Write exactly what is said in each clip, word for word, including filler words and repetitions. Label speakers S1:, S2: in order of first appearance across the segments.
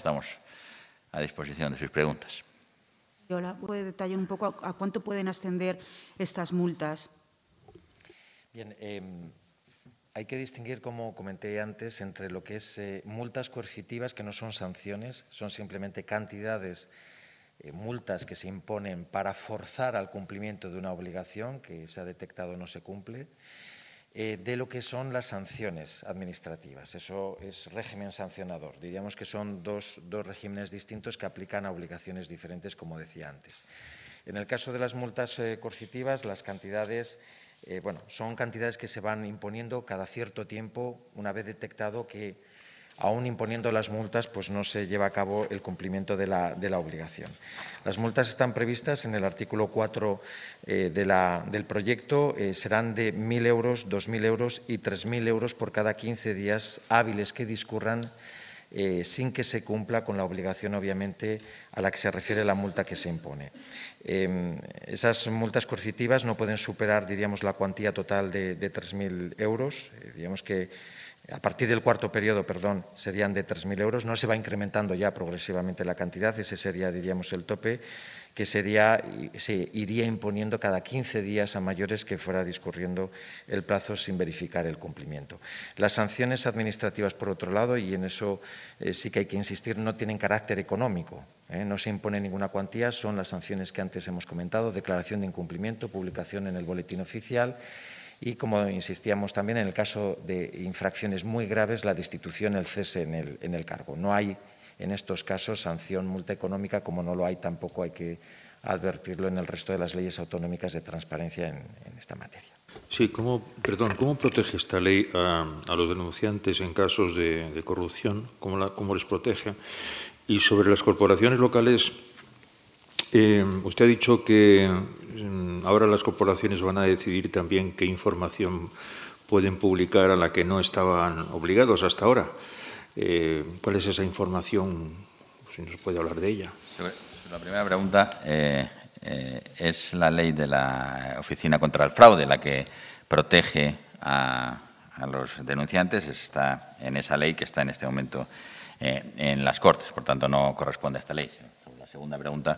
S1: estamos a disposición de sus preguntas.
S2: Hola, ¿puede detallar un poco a, a cuánto pueden ascender estas multas?
S3: Bien, eh, hay que distinguir, como comenté antes, entre lo que es eh, multas coercitivas, que no son sanciones, son simplemente cantidades, eh, multas que se imponen para forzar al cumplimiento de una obligación que se ha detectado no se cumple, eh, de lo que son las sanciones administrativas. Eso es régimen sancionador. Diríamos que son dos, dos regímenes distintos que aplican a obligaciones diferentes, como decía antes. En el caso de las multas eh, coercitivas, las cantidades… Eh, bueno, son cantidades que se van imponiendo cada cierto tiempo, una vez detectado que, aún imponiendo las multas, pues no se lleva a cabo el cumplimiento de la, de la obligación. Las multas están previstas en el artículo cuatro eh, de la, del proyecto, eh, serán de mil euros, dos mil euros y tres mil euros por cada quince días hábiles que discurran eh, sin que se cumpla con la obligación, obviamente, a la que se refiere la multa que se impone. Eh, esas multas coercitivas no pueden superar, diríamos, la cuantía total de, de tres mil euros. Eh, digamos que a partir del cuarto periodo, perdón, serían de tres mil euros. No se va incrementando ya progresivamente la cantidad, ese sería, diríamos, el tope, que sería, se iría imponiendo cada quince días a mayores que fuera discurriendo el plazo sin verificar el cumplimiento. Las sanciones administrativas, por otro lado, y en eso eh, sí que hay que insistir, no tienen carácter económico. ¿eh? No se impone ninguna cuantía, son las sanciones que antes hemos comentado: declaración de incumplimiento, publicación en el boletín oficial y, como insistíamos también, en el caso de infracciones muy graves, la destitución, el cese en el, en el cargo. No hay en estos casos sanción, multa económica, como no lo hay tampoco, hay que advertirlo, en el resto de las leyes autonómicas de transparencia en, en esta materia.
S4: Sí, ¿cómo, perdón, ¿cómo protege esta ley a, a los denunciantes en casos de, de corrupción? ¿Cómo, la, ¿Cómo les protege? Y sobre las corporaciones locales, eh, usted ha dicho que eh, ahora las corporaciones van a decidir también qué información pueden publicar a la que no estaban obligados hasta ahora. Eh, ¿Cuál es esa información? Si nos puede hablar de ella.
S1: La primera pregunta eh, eh, es la ley de la Oficina contra el Fraude, la que protege a, a los denunciantes. Está en esa ley que está en este momento eh, en las Cortes, por tanto no corresponde a esta ley. Sobre la segunda pregunta.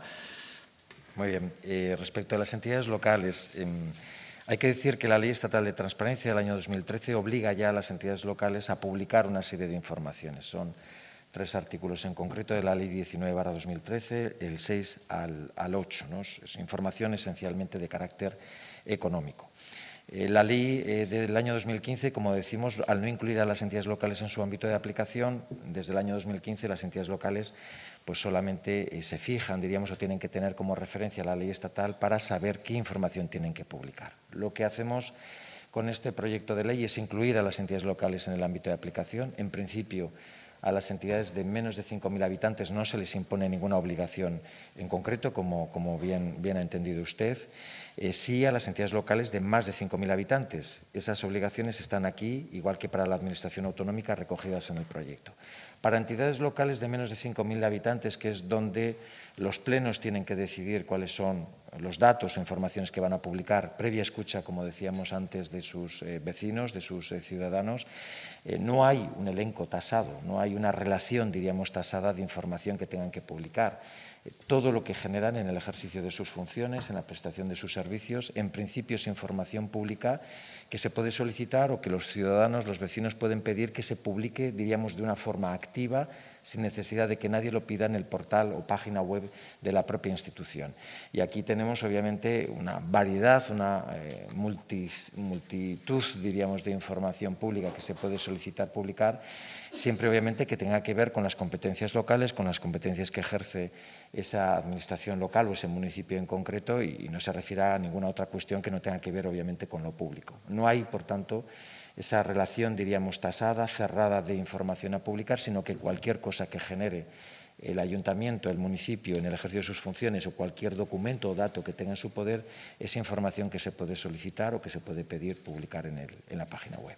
S3: Muy bien. Eh, respecto a las entidades locales, eh, hay que decir que la Ley Estatal de Transparencia del año dos mil trece obliga ya a las entidades locales a publicar una serie de informaciones. Son tres artículos en concreto de la Ley diecinueve barra dos mil trece, el seis al, al ocho, ¿no? Es información esencialmente de carácter económico. Eh, la ley eh, del año dos mil quince, como decimos, al no incluir a las entidades locales en su ámbito de aplicación, desde el año dos mil quince las entidades locales pues solamente eh, se fijan, diríamos, o tienen que tener como referencia la ley estatal para saber qué información tienen que publicar. Lo que hacemos con este proyecto de ley es incluir a las entidades locales en el ámbito de aplicación. En principio, a las entidades de menos de cinco mil habitantes no se les impone ninguna obligación en concreto, como, como bien, bien ha entendido usted. Eh, sí a las entidades locales de más de cinco mil habitantes. Esas obligaciones están aquí, igual que para la Administración autonómica, recogidas en el proyecto. Para entidades locales de menos de cinco mil habitantes, que es donde los plenos tienen que decidir cuáles son los datos o informaciones que van a publicar, previa escucha, como decíamos antes, de sus eh, vecinos, de sus eh, ciudadanos, eh, no hay un elenco tasado, no hay una relación, diríamos, tasada de información que tengan que publicar. Eh, todo lo que generan en el ejercicio de sus funciones, en la prestación de sus servicios, en principio es información pública que se puede solicitar o que los ciudadanos, los vecinos pueden pedir que se publique, diríamos, de una forma activa, sin necesidad de que nadie lo pida en el portal o página web de la propia institución. Y aquí tenemos, obviamente, una variedad, una eh, multi, multitud, diríamos, de información pública que se puede solicitar publicar, siempre, obviamente, que tenga que ver con las competencias locales, con las competencias que ejerce esa administración local o ese municipio en concreto, y, y no se refiera a ninguna otra cuestión que no tenga que ver, obviamente, con lo público. No hay, por tanto, esa relación, diríamos, tasada, cerrada de información a publicar, sino que cualquier cosa que genere el ayuntamiento, el municipio, en el ejercicio de sus funciones, o cualquier documento o dato que tenga en su poder, es información que se puede solicitar o que se puede pedir publicar en, el, en la página web.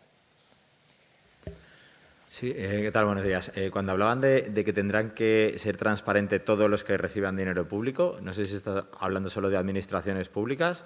S5: Sí, eh, ¿qué tal? Buenos días. Eh, cuando hablaban de, de que tendrán que ser transparentes todos los que reciban dinero público, no sé si está hablando solo de administraciones públicas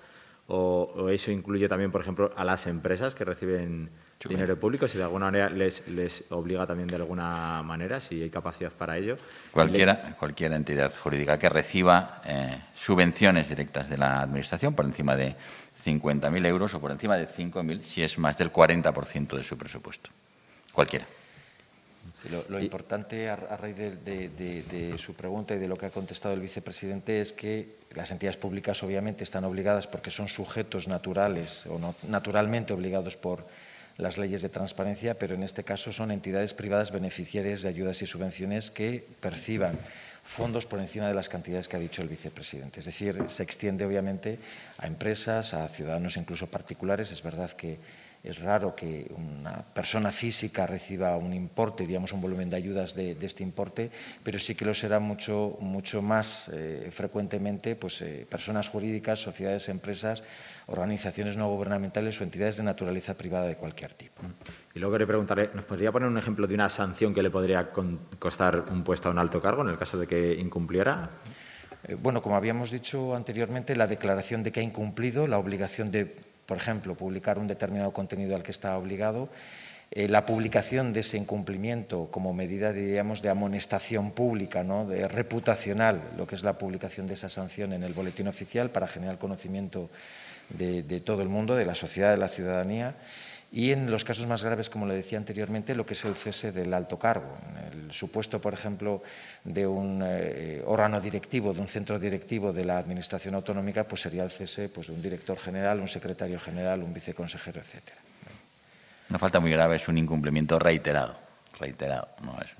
S5: o, o eso incluye también, por ejemplo, a las empresas que reciben dinero público, si de alguna manera les, les obliga también de alguna manera, si hay capacidad para ello.
S1: Cualquiera, cualquier entidad jurídica que reciba eh, subvenciones directas de la Administración por encima de cincuenta mil euros o por encima de cinco mil, si es más del cuarenta por ciento de su presupuesto. Cualquiera.
S3: Sí, lo, lo importante a, a raíz de, de, de, de su pregunta y de lo que ha contestado el vicepresidente es que las entidades públicas obviamente están obligadas porque son sujetos naturales o no, naturalmente obligados por las leyes de transparencia, pero en este caso son entidades privadas beneficiarias de ayudas y subvenciones que perciban fondos por encima de las cantidades que ha dicho el vicepresidente. Es decir, se extiende obviamente a empresas, a ciudadanos incluso particulares. Es verdad que es raro que una persona física reciba un importe, digamos un volumen de ayudas de, de este importe, pero sí que lo será mucho, mucho más eh, frecuentemente pues, eh, personas jurídicas, sociedades, empresas, organizaciones no gubernamentales o entidades de naturaleza privada de cualquier tipo.
S5: Y luego quería preguntarle, ¿nos podría poner un ejemplo de una sanción que le podría costar un puesto a un alto cargo en el caso de que incumpliera?
S3: Eh, bueno, como habíamos dicho anteriormente, la declaración de que ha incumplido, la obligación de, por ejemplo, publicar un determinado contenido al que está obligado, eh, la publicación de ese incumplimiento como medida, diríamos, de amonestación pública, ¿no?, de reputacional, lo que es la publicación de esa sanción en el boletín oficial para generar conocimiento de, de todo el mundo, de la sociedad, de la ciudadanía. Y en los casos más graves, como le decía anteriormente, lo que es el cese del alto cargo. En el supuesto, por ejemplo, de un eh, órgano directivo, de un centro directivo de la Administración autonómica, pues sería el cese pues, de un director general, un secretario general, un viceconsejero, etcétera.
S1: Una falta muy grave es un incumplimiento reiterado. Reiterado, no es.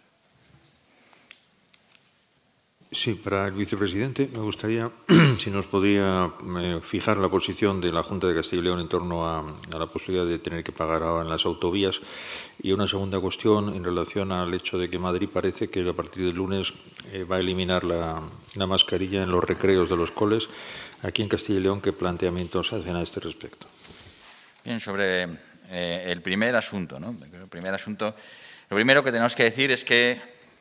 S4: Sí, para el vicepresidente me gustaría, si nos podía eh, fijar la posición de la Junta de Castilla y León en torno a, a la posibilidad de tener que pagar ahora en las autovías. Y una segunda cuestión en relación al hecho de que Madrid parece que a partir del lunes eh, va a eliminar la, la mascarilla en los recreos de los coles. Aquí en Castilla y León, ¿qué planteamientos hacen a este respecto?
S1: Bien, sobre eh, el primer asunto, ¿no? El primer asunto, lo primero que tenemos que decir es que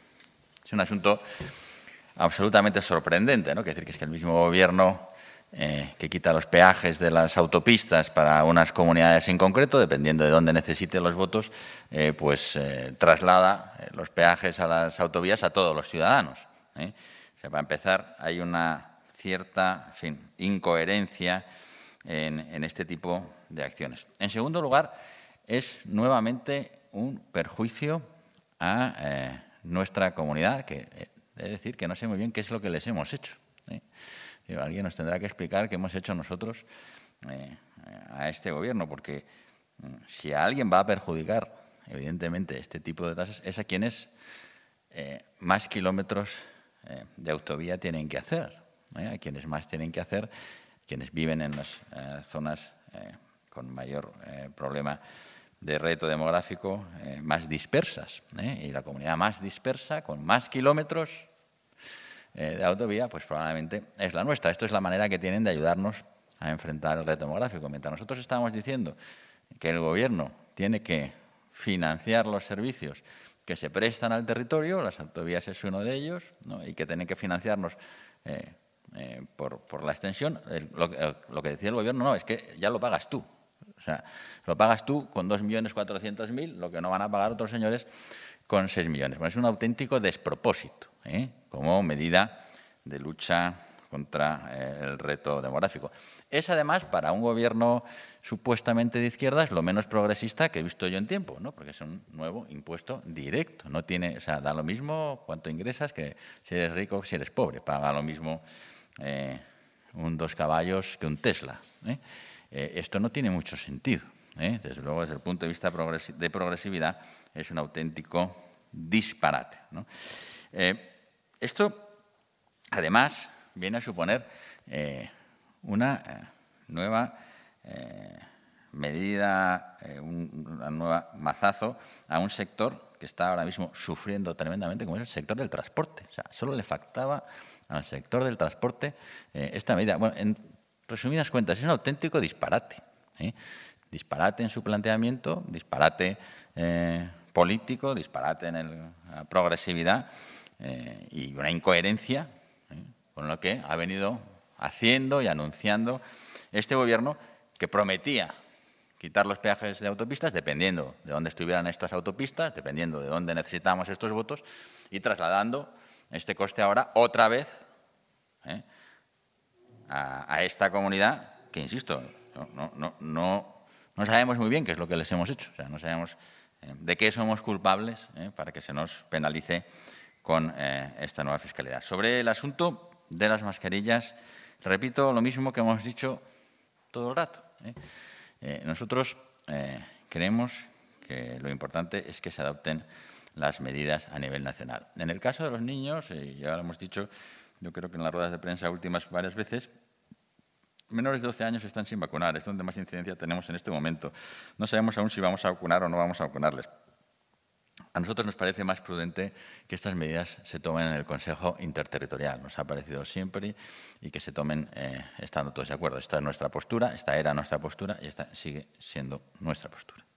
S1: es un asunto absolutamente sorprendente, ¿no? Que decir que es que el mismo gobierno eh, que quita los peajes de las autopistas para unas comunidades en concreto, dependiendo de dónde necesite los votos, eh, pues eh, traslada los peajes a las autovías a todos los ciudadanos, ¿eh? O sea, para empezar, hay una cierta, en fin, incoherencia en, en este tipo de acciones. En segundo lugar, es nuevamente un perjuicio a eh, nuestra comunidad, que eh, es decir, que no sé muy bien qué es lo que les hemos hecho, ¿eh? Digo, alguien nos tendrá que explicar qué hemos hecho nosotros eh, a este gobierno, porque si a alguien va a perjudicar, evidentemente, este tipo de tasas, es a quienes eh, más kilómetros eh, de autovía tienen que hacer, ¿eh? A quienes más tienen que hacer, quienes viven en las eh, zonas eh, con mayor eh, problema de reto demográfico, eh, más dispersas, ¿eh? Y la comunidad más dispersa, con más kilómetros eh, de autovía, pues probablemente es la nuestra. Esto es la manera que tienen de ayudarnos a enfrentar el reto demográfico. Mientras nosotros estamos diciendo que el Gobierno tiene que financiar los servicios que se prestan al territorio, las autovías es uno de ellos, ¿no? Y que tienen que financiarnos eh, eh, por, por la extensión, el, lo, el, lo que decía el Gobierno, no, es que ya lo pagas tú. O sea, lo pagas tú con dos millones cuatrocientos mil, lo que no van a pagar otros señores con seis millones. Bueno, es un auténtico despropósito, ¿eh? Como medida de lucha contra eh, el reto demográfico. Es además para un gobierno supuestamente de izquierdas lo menos progresista que he visto yo en tiempo, ¿no? Porque es un nuevo impuesto directo. No tiene, o sea, da lo mismo cuánto ingresas que si eres rico que si eres pobre. Paga lo mismo eh, un dos caballos que un Tesla, ¿eh? Eh, esto no tiene mucho sentido, ¿eh? Desde luego, desde el punto de vista de progresividad, es un auténtico disparate, ¿no? Eh, esto, además, viene a suponer eh, una eh, nueva eh, medida, eh, un una nueva mazazo a un sector que está ahora mismo sufriendo tremendamente, como es el sector del transporte. O sea, solo le faltaba al sector del transporte eh, esta medida. Bueno, en resumidas cuentas, es un auténtico disparate, ¿eh? Disparate en su planteamiento, disparate eh, político, disparate en el, la progresividad eh, y una incoherencia, ¿eh?, con lo que ha venido haciendo y anunciando este Gobierno, que prometía quitar los peajes de autopistas, dependiendo de dónde estuvieran estas autopistas, dependiendo de dónde necesitamos estos votos, y trasladando este coste ahora otra vez ¿eh? a, a esta comunidad, que, insisto, no, no, no, no, no sabemos muy bien qué es lo que les hemos hecho, o sea, no sabemos eh, de qué somos culpables ¿eh? para que se nos penalice con eh, esta nueva fiscalidad. Sobre el asunto de las mascarillas, repito lo mismo que hemos dicho todo el rato. ¿eh? Eh, nosotros eh, creemos que lo importante es que se adopten las medidas a nivel nacional. En el caso de los niños, y ya lo hemos dicho, yo creo que en las ruedas de prensa últimas varias veces, menores de doce años están sin vacunar, es donde más incidencia tenemos en este momento. No sabemos aún si vamos a vacunar o no vamos a vacunarles. A nosotros nos parece más prudente que estas medidas se tomen en el Consejo Interterritorial. Nos ha parecido siempre y que se tomen eh, estando todos de acuerdo. Esta es nuestra postura, esta era nuestra postura y esta sigue siendo nuestra postura.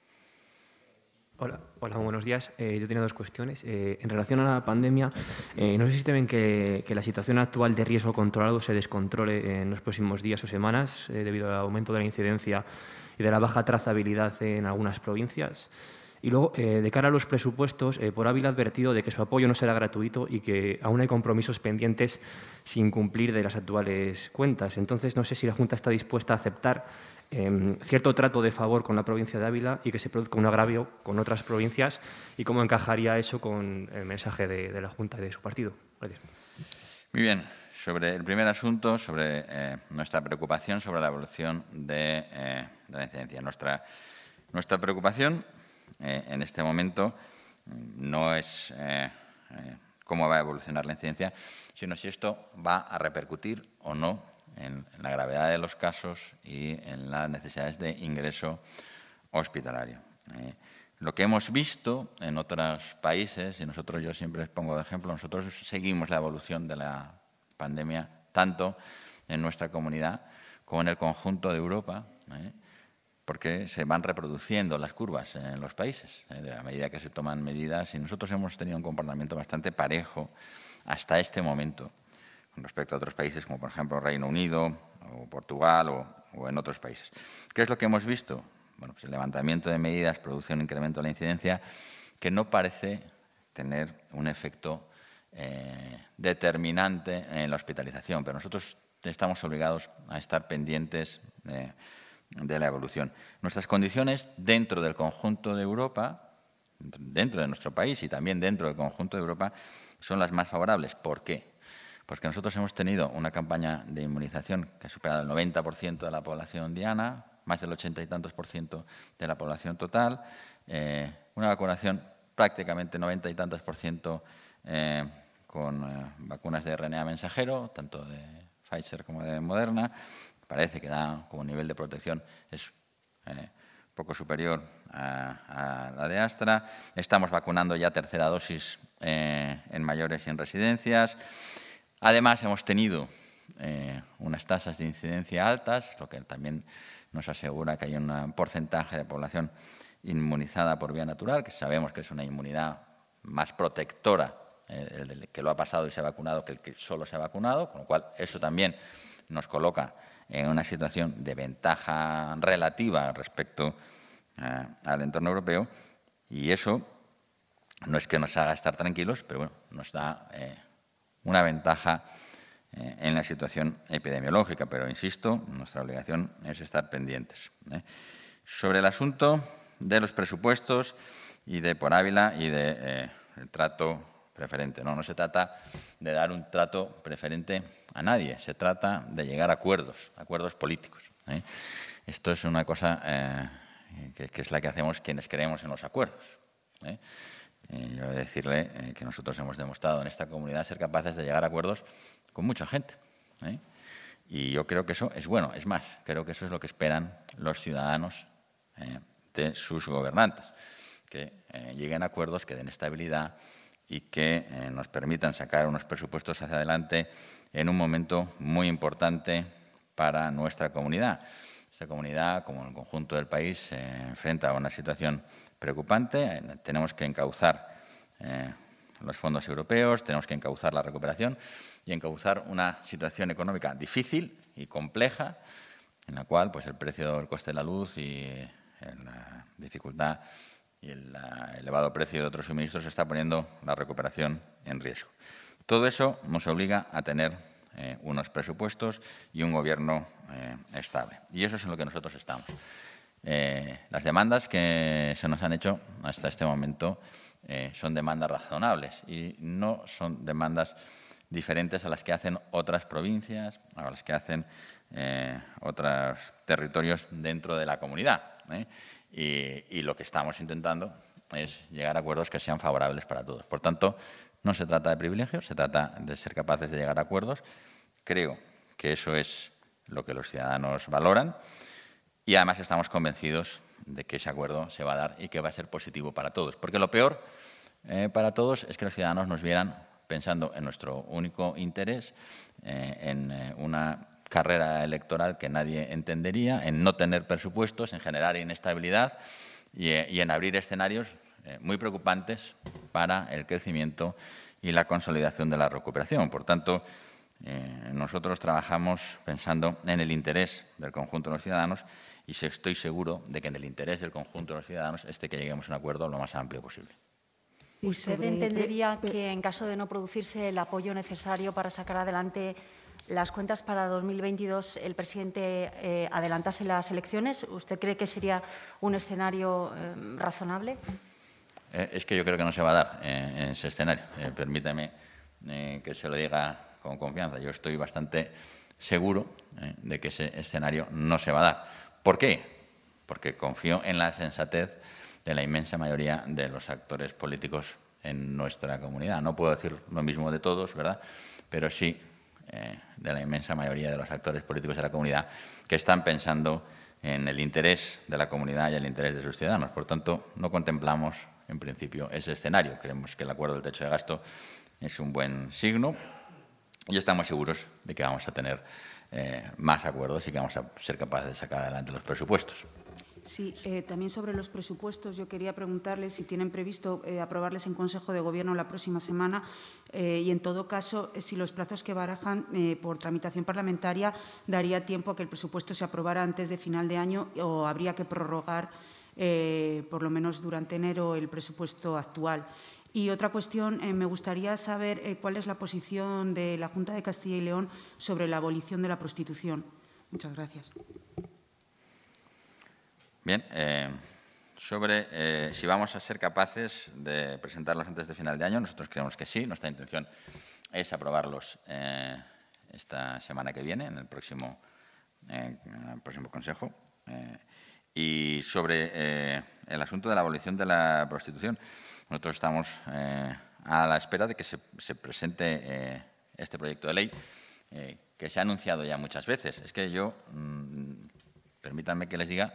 S6: Hola, hola, buenos días. Eh, yo tenía dos cuestiones. Eh, en relación a la pandemia, eh, no sé si temen que, que la situación actual de riesgo controlado se descontrole en los próximos días o semanas eh, debido al aumento de la incidencia y de la baja trazabilidad en algunas provincias. Y luego, eh, de cara a los presupuestos, eh, por Ávila ha advertido de que su apoyo no será gratuito y que aún hay compromisos pendientes sin cumplir de las actuales cuentas. Entonces, no sé si la Junta está dispuesta a aceptar eh, cierto trato de favor con la provincia de Ávila y que se produzca un agravio con otras provincias y cómo encajaría eso con el mensaje de, de la Junta y de su partido. Gracias.
S1: Muy bien. Sobre el primer asunto, sobre eh, nuestra preocupación sobre la evolución de, eh, de la incidencia. Nuestra, nuestra preocupación eh, en este momento no es eh, eh, cómo va a evolucionar la incidencia, sino si esto va a repercutir o no en, en la gravedad de los casos y en las necesidades de ingreso hospitalario. Eh, lo que hemos visto en otros países, y nosotros yo siempre les pongo de ejemplo, nosotros seguimos la evolución de la pandemia tanto en nuestra comunidad como en el conjunto de Europa, ¿eh? porque se van reproduciendo las curvas en los países, ¿eh? a medida que se toman medidas, y nosotros hemos tenido un comportamiento bastante parejo hasta este momento con respecto a otros países como por ejemplo Reino Unido o Portugal o, o en otros países. ¿Qué es lo que hemos visto? Bueno, pues el levantamiento de medidas produce un incremento de la incidencia que no parece tener un efecto Eh, determinante en la hospitalización, pero nosotros estamos obligados a estar pendientes eh, de la evolución. Nuestras condiciones dentro del conjunto de Europa, dentro de nuestro país y también dentro del conjunto de Europa, son las más favorables. ¿Por qué? Porque nosotros hemos tenido una campaña de inmunización que ha superado el noventa por ciento de la población diana, más del ochenta y tantos por ciento de la población total, eh, una vacunación prácticamente noventa y tantos por ciento Eh, con eh, vacunas de R N A mensajero, tanto de Pfizer como de Moderna. Parece que da como nivel de protección es eh, poco superior a, a la de Astra. Estamos vacunando ya tercera dosis eh, en mayores y en residencias. Además, hemos tenido eh, unas tasas de incidencia altas, lo que también nos asegura que hay un porcentaje de población inmunizada por vía natural, que sabemos que es una inmunidad más protectora el que lo ha pasado y se ha vacunado que el que solo se ha vacunado, con lo cual eso también nos coloca en una situación de ventaja relativa respecto eh, al entorno europeo, y eso no es que nos haga estar tranquilos, pero bueno, nos da eh, una ventaja eh, en la situación epidemiológica, pero insisto, nuestra obligación es estar pendientes. ¿eh? Sobre el asunto de los presupuestos y de por Ávila y de eh, el trato preferente. No, no se trata de dar un trato preferente a nadie, se trata de llegar a acuerdos, acuerdos políticos. ¿eh? Esto es una cosa eh, que, que es la que hacemos quienes creemos en los acuerdos. ¿eh? Eh, yo voy a decirle eh, que nosotros hemos demostrado en esta comunidad ser capaces de llegar a acuerdos con mucha gente. ¿eh? Y yo creo que eso es bueno. Es más, creo que eso es lo que esperan los ciudadanos eh, de sus gobernantes, que eh, lleguen a acuerdos que den estabilidad y que eh, nos permitan sacar unos presupuestos hacia adelante en un momento muy importante para nuestra comunidad. Esta comunidad, como el conjunto del país, se eh, enfrenta a una situación preocupante. Eh, tenemos que encauzar eh, los fondos europeos, tenemos que encauzar la recuperación y encauzar una situación económica difícil y compleja en la cual pues, el precio del coste de la luz y eh, la dificultad y el uh, elevado precio de otros suministros está poniendo la recuperación en riesgo. Todo eso nos obliga a tener eh, unos presupuestos y un gobierno eh, estable. Y eso es en lo que nosotros estamos. Eh, las demandas que se nos han hecho hasta este momento eh, son demandas razonables y no son demandas diferentes a las que hacen otras provincias, a las que hacen eh, otros territorios dentro de la comunidad. ¿eh? Y, y lo que estamos intentando es llegar a acuerdos que sean favorables para todos. Por tanto, no se trata de privilegios, se trata de ser capaces de llegar a acuerdos. Creo que eso es lo que los ciudadanos valoran y además estamos convencidos de que ese acuerdo se va a dar y que va a ser positivo para todos. Porque lo peor eh, para todos es que los ciudadanos nos vieran pensando en nuestro único interés, eh, en eh, una carrera electoral que nadie entendería, en no tener presupuestos, en generar inestabilidad y, eh, y en abrir escenarios eh, muy preocupantes para el crecimiento y la consolidación de la recuperación. Por tanto, eh, nosotros trabajamos pensando en el interés del conjunto de los ciudadanos y estoy seguro de que en el interés del conjunto de los ciudadanos esté que lleguemos a un acuerdo lo más amplio posible.
S7: ¿Usted entendería que en caso de no producirse el apoyo necesario para sacar adelante las cuentas para dos mil veintidós, el presidente eh, adelantase las elecciones? ¿Usted cree que sería un escenario eh, razonable?
S1: Eh, es que yo creo que no se va a dar eh, ese escenario. Eh, permítame eh, que se lo diga con confianza. Yo estoy bastante seguro eh, de que ese escenario no se va a dar. ¿Por qué? Porque confío en la sensatez de la inmensa mayoría de los actores políticos en nuestra comunidad. No puedo decir lo mismo de todos, ¿verdad? Pero sí eh, de la inmensa mayoría de los actores políticos de la comunidad que están pensando en el interés de la comunidad y el interés de sus ciudadanos. Por tanto, no contemplamos, en principio, ese escenario. Creemos que el acuerdo del techo de gasto es un buen signo y estamos seguros de que vamos a tener eh, más acuerdos y que vamos a ser capaces de sacar adelante los presupuestos.
S2: Sí, eh, también sobre los presupuestos, yo quería preguntarles si tienen previsto eh, aprobarles en Consejo de Gobierno la próxima semana eh, y, en todo caso, eh, si los plazos que barajan eh, por tramitación parlamentaria daría tiempo a que el presupuesto se aprobara antes de final de año o habría que prorrogar, eh, por lo menos durante enero, el presupuesto actual. Y otra cuestión, eh, me gustaría saber eh, cuál es la posición de la Junta de Castilla y León sobre la abolición de la prostitución. Muchas gracias.
S1: Bien, eh, sobre eh, si vamos a ser capaces de presentarlos antes de final de año, nosotros creemos que sí. Nuestra intención es aprobarlos eh, esta semana que viene, en el próximo, eh, en el próximo Consejo. Eh, y sobre eh, el asunto de la abolición de la prostitución, nosotros estamos eh, a la espera de que se, se presente eh, este proyecto de ley eh, que se ha anunciado ya muchas veces. Es que yo, mmm, permítanme que les diga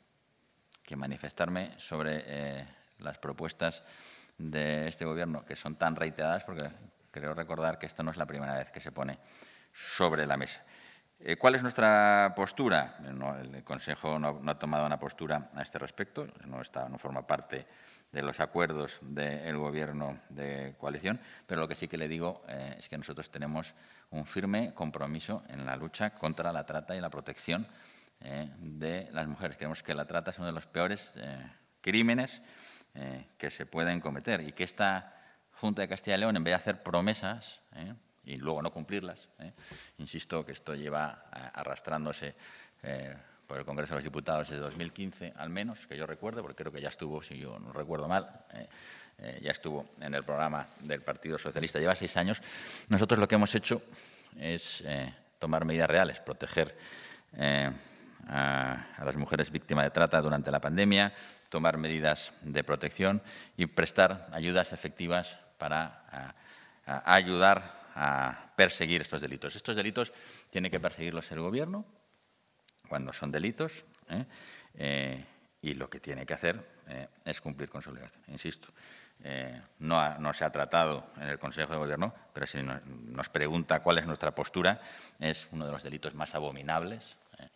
S1: que manifestarme sobre eh, las propuestas de este Gobierno, que son tan reiteradas, porque creo recordar que esto no es la primera vez que se pone sobre la mesa. Eh, ¿Cuál es nuestra postura? No, el Consejo no, no ha tomado una postura a este respecto, no, está, no forma parte de los acuerdos del Gobierno de coalición, pero lo que sí que le digo eh, es que nosotros tenemos un firme compromiso en la lucha contra la trata y la protección Eh, de las mujeres. Creemos que la trata es uno de los peores eh, crímenes eh, que se pueden cometer y que esta Junta de Castilla y León, en vez de hacer promesas eh, y luego no cumplirlas, eh, insisto que esto lleva a, arrastrándose eh, por el Congreso de los Diputados desde dos mil quince, al menos, que yo recuerde, porque creo que ya estuvo, si yo no recuerdo mal, eh, eh, ya estuvo en el programa del Partido Socialista, lleva seis años. Nosotros lo que hemos hecho es eh, tomar medidas reales, proteger eh, A, a las mujeres víctimas de trata durante la pandemia, tomar medidas de protección y prestar ayudas efectivas para a, a ayudar a perseguir estos delitos. Estos delitos tiene que perseguirlos el Gobierno cuando son delitos ¿eh? Eh, y lo que tiene que hacer eh, es cumplir con su obligación. Insisto, eh, no, ha, no se ha tratado en el Consejo de Gobierno, pero si no, nos pregunta cuál es nuestra postura, es uno de los delitos más abominables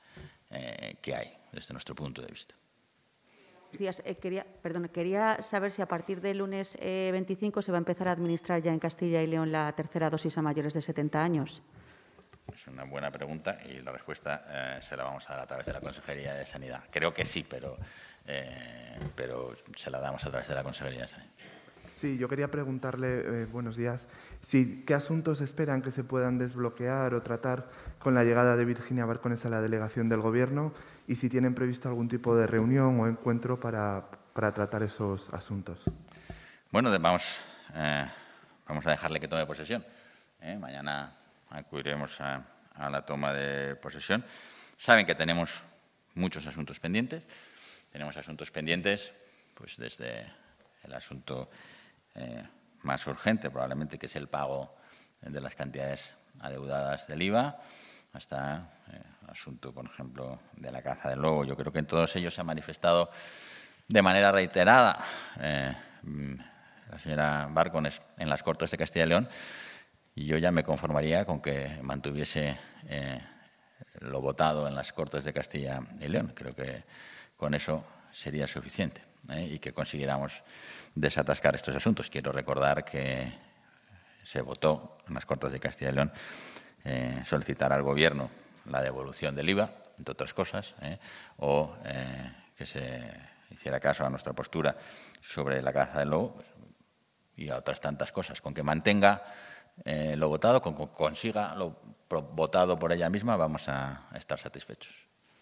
S1: Eh, que hay desde nuestro punto de vista.
S8: Buenos días. Eh, quería, perdón, quería saber si a partir del lunes eh, veinticinco se va a empezar a administrar ya en Castilla y León la tercera dosis a mayores de setenta años.
S1: es una buena pregunta y la respuesta eh, se la vamos a dar a través de la Consejería de Sanidad. Creo que sí, pero, eh, pero se la damos a través de la Consejería de Sanidad.
S9: Sí, yo quería preguntarle, eh, buenos días, si, ¿qué asuntos esperan que se puedan desbloquear o tratar con la llegada de Virginia Barcones a la delegación del Gobierno y si tienen previsto algún tipo de reunión o encuentro para, para tratar esos asuntos?
S1: Bueno, vamos, eh, vamos a dejarle que tome posesión. ¿eh? Mañana acudiremos a, a la toma de posesión. Saben que tenemos muchos asuntos pendientes. Tenemos asuntos pendientes pues desde el asunto eh, más urgente, probablemente, que es el pago de las cantidades adeudadas del I V A, hasta eh, el asunto, por ejemplo, de la caza del lobo. Yo creo que en todos ellos se ha manifestado de manera reiterada eh, la señora Barcones en las Cortes de Castilla y León, y yo ya me conformaría con que mantuviese eh, lo votado en las Cortes de Castilla y León. Creo que con eso sería suficiente ¿eh? y que consiguiéramos desatascar estos asuntos. Quiero recordar que se votó en las Cortes de Castilla y León eh, solicitar al Gobierno la devolución del I V A, entre otras cosas, ¿eh? o eh, que se hiciera caso a nuestra postura sobre la caza del lobo y a otras tantas cosas. Con que mantenga eh, lo votado, con que consiga lo votado por ella misma, vamos a, a estar satisfechos.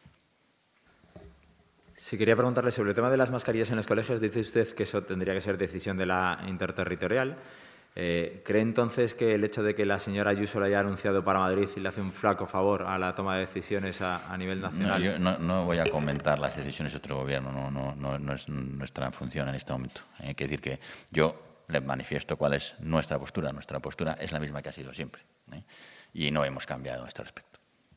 S5: Sí, quería preguntarle sobre el tema de las mascarillas en los colegios. Dice usted que eso tendría que ser decisión de la interterritorial. Eh, ¿Cree entonces que el hecho de que la señora Ayuso lo haya anunciado para Madrid y le hace un flaco favor a la toma de decisiones a, a nivel nacional?
S1: No, yo no, no voy a comentar las decisiones de otro gobierno, no, no, no, no es nuestra función en este momento. Hay que decir que yo le manifiesto cuál es nuestra postura. Nuestra postura es la misma que ha sido siempre ¿eh? y no hemos cambiado a este respecto.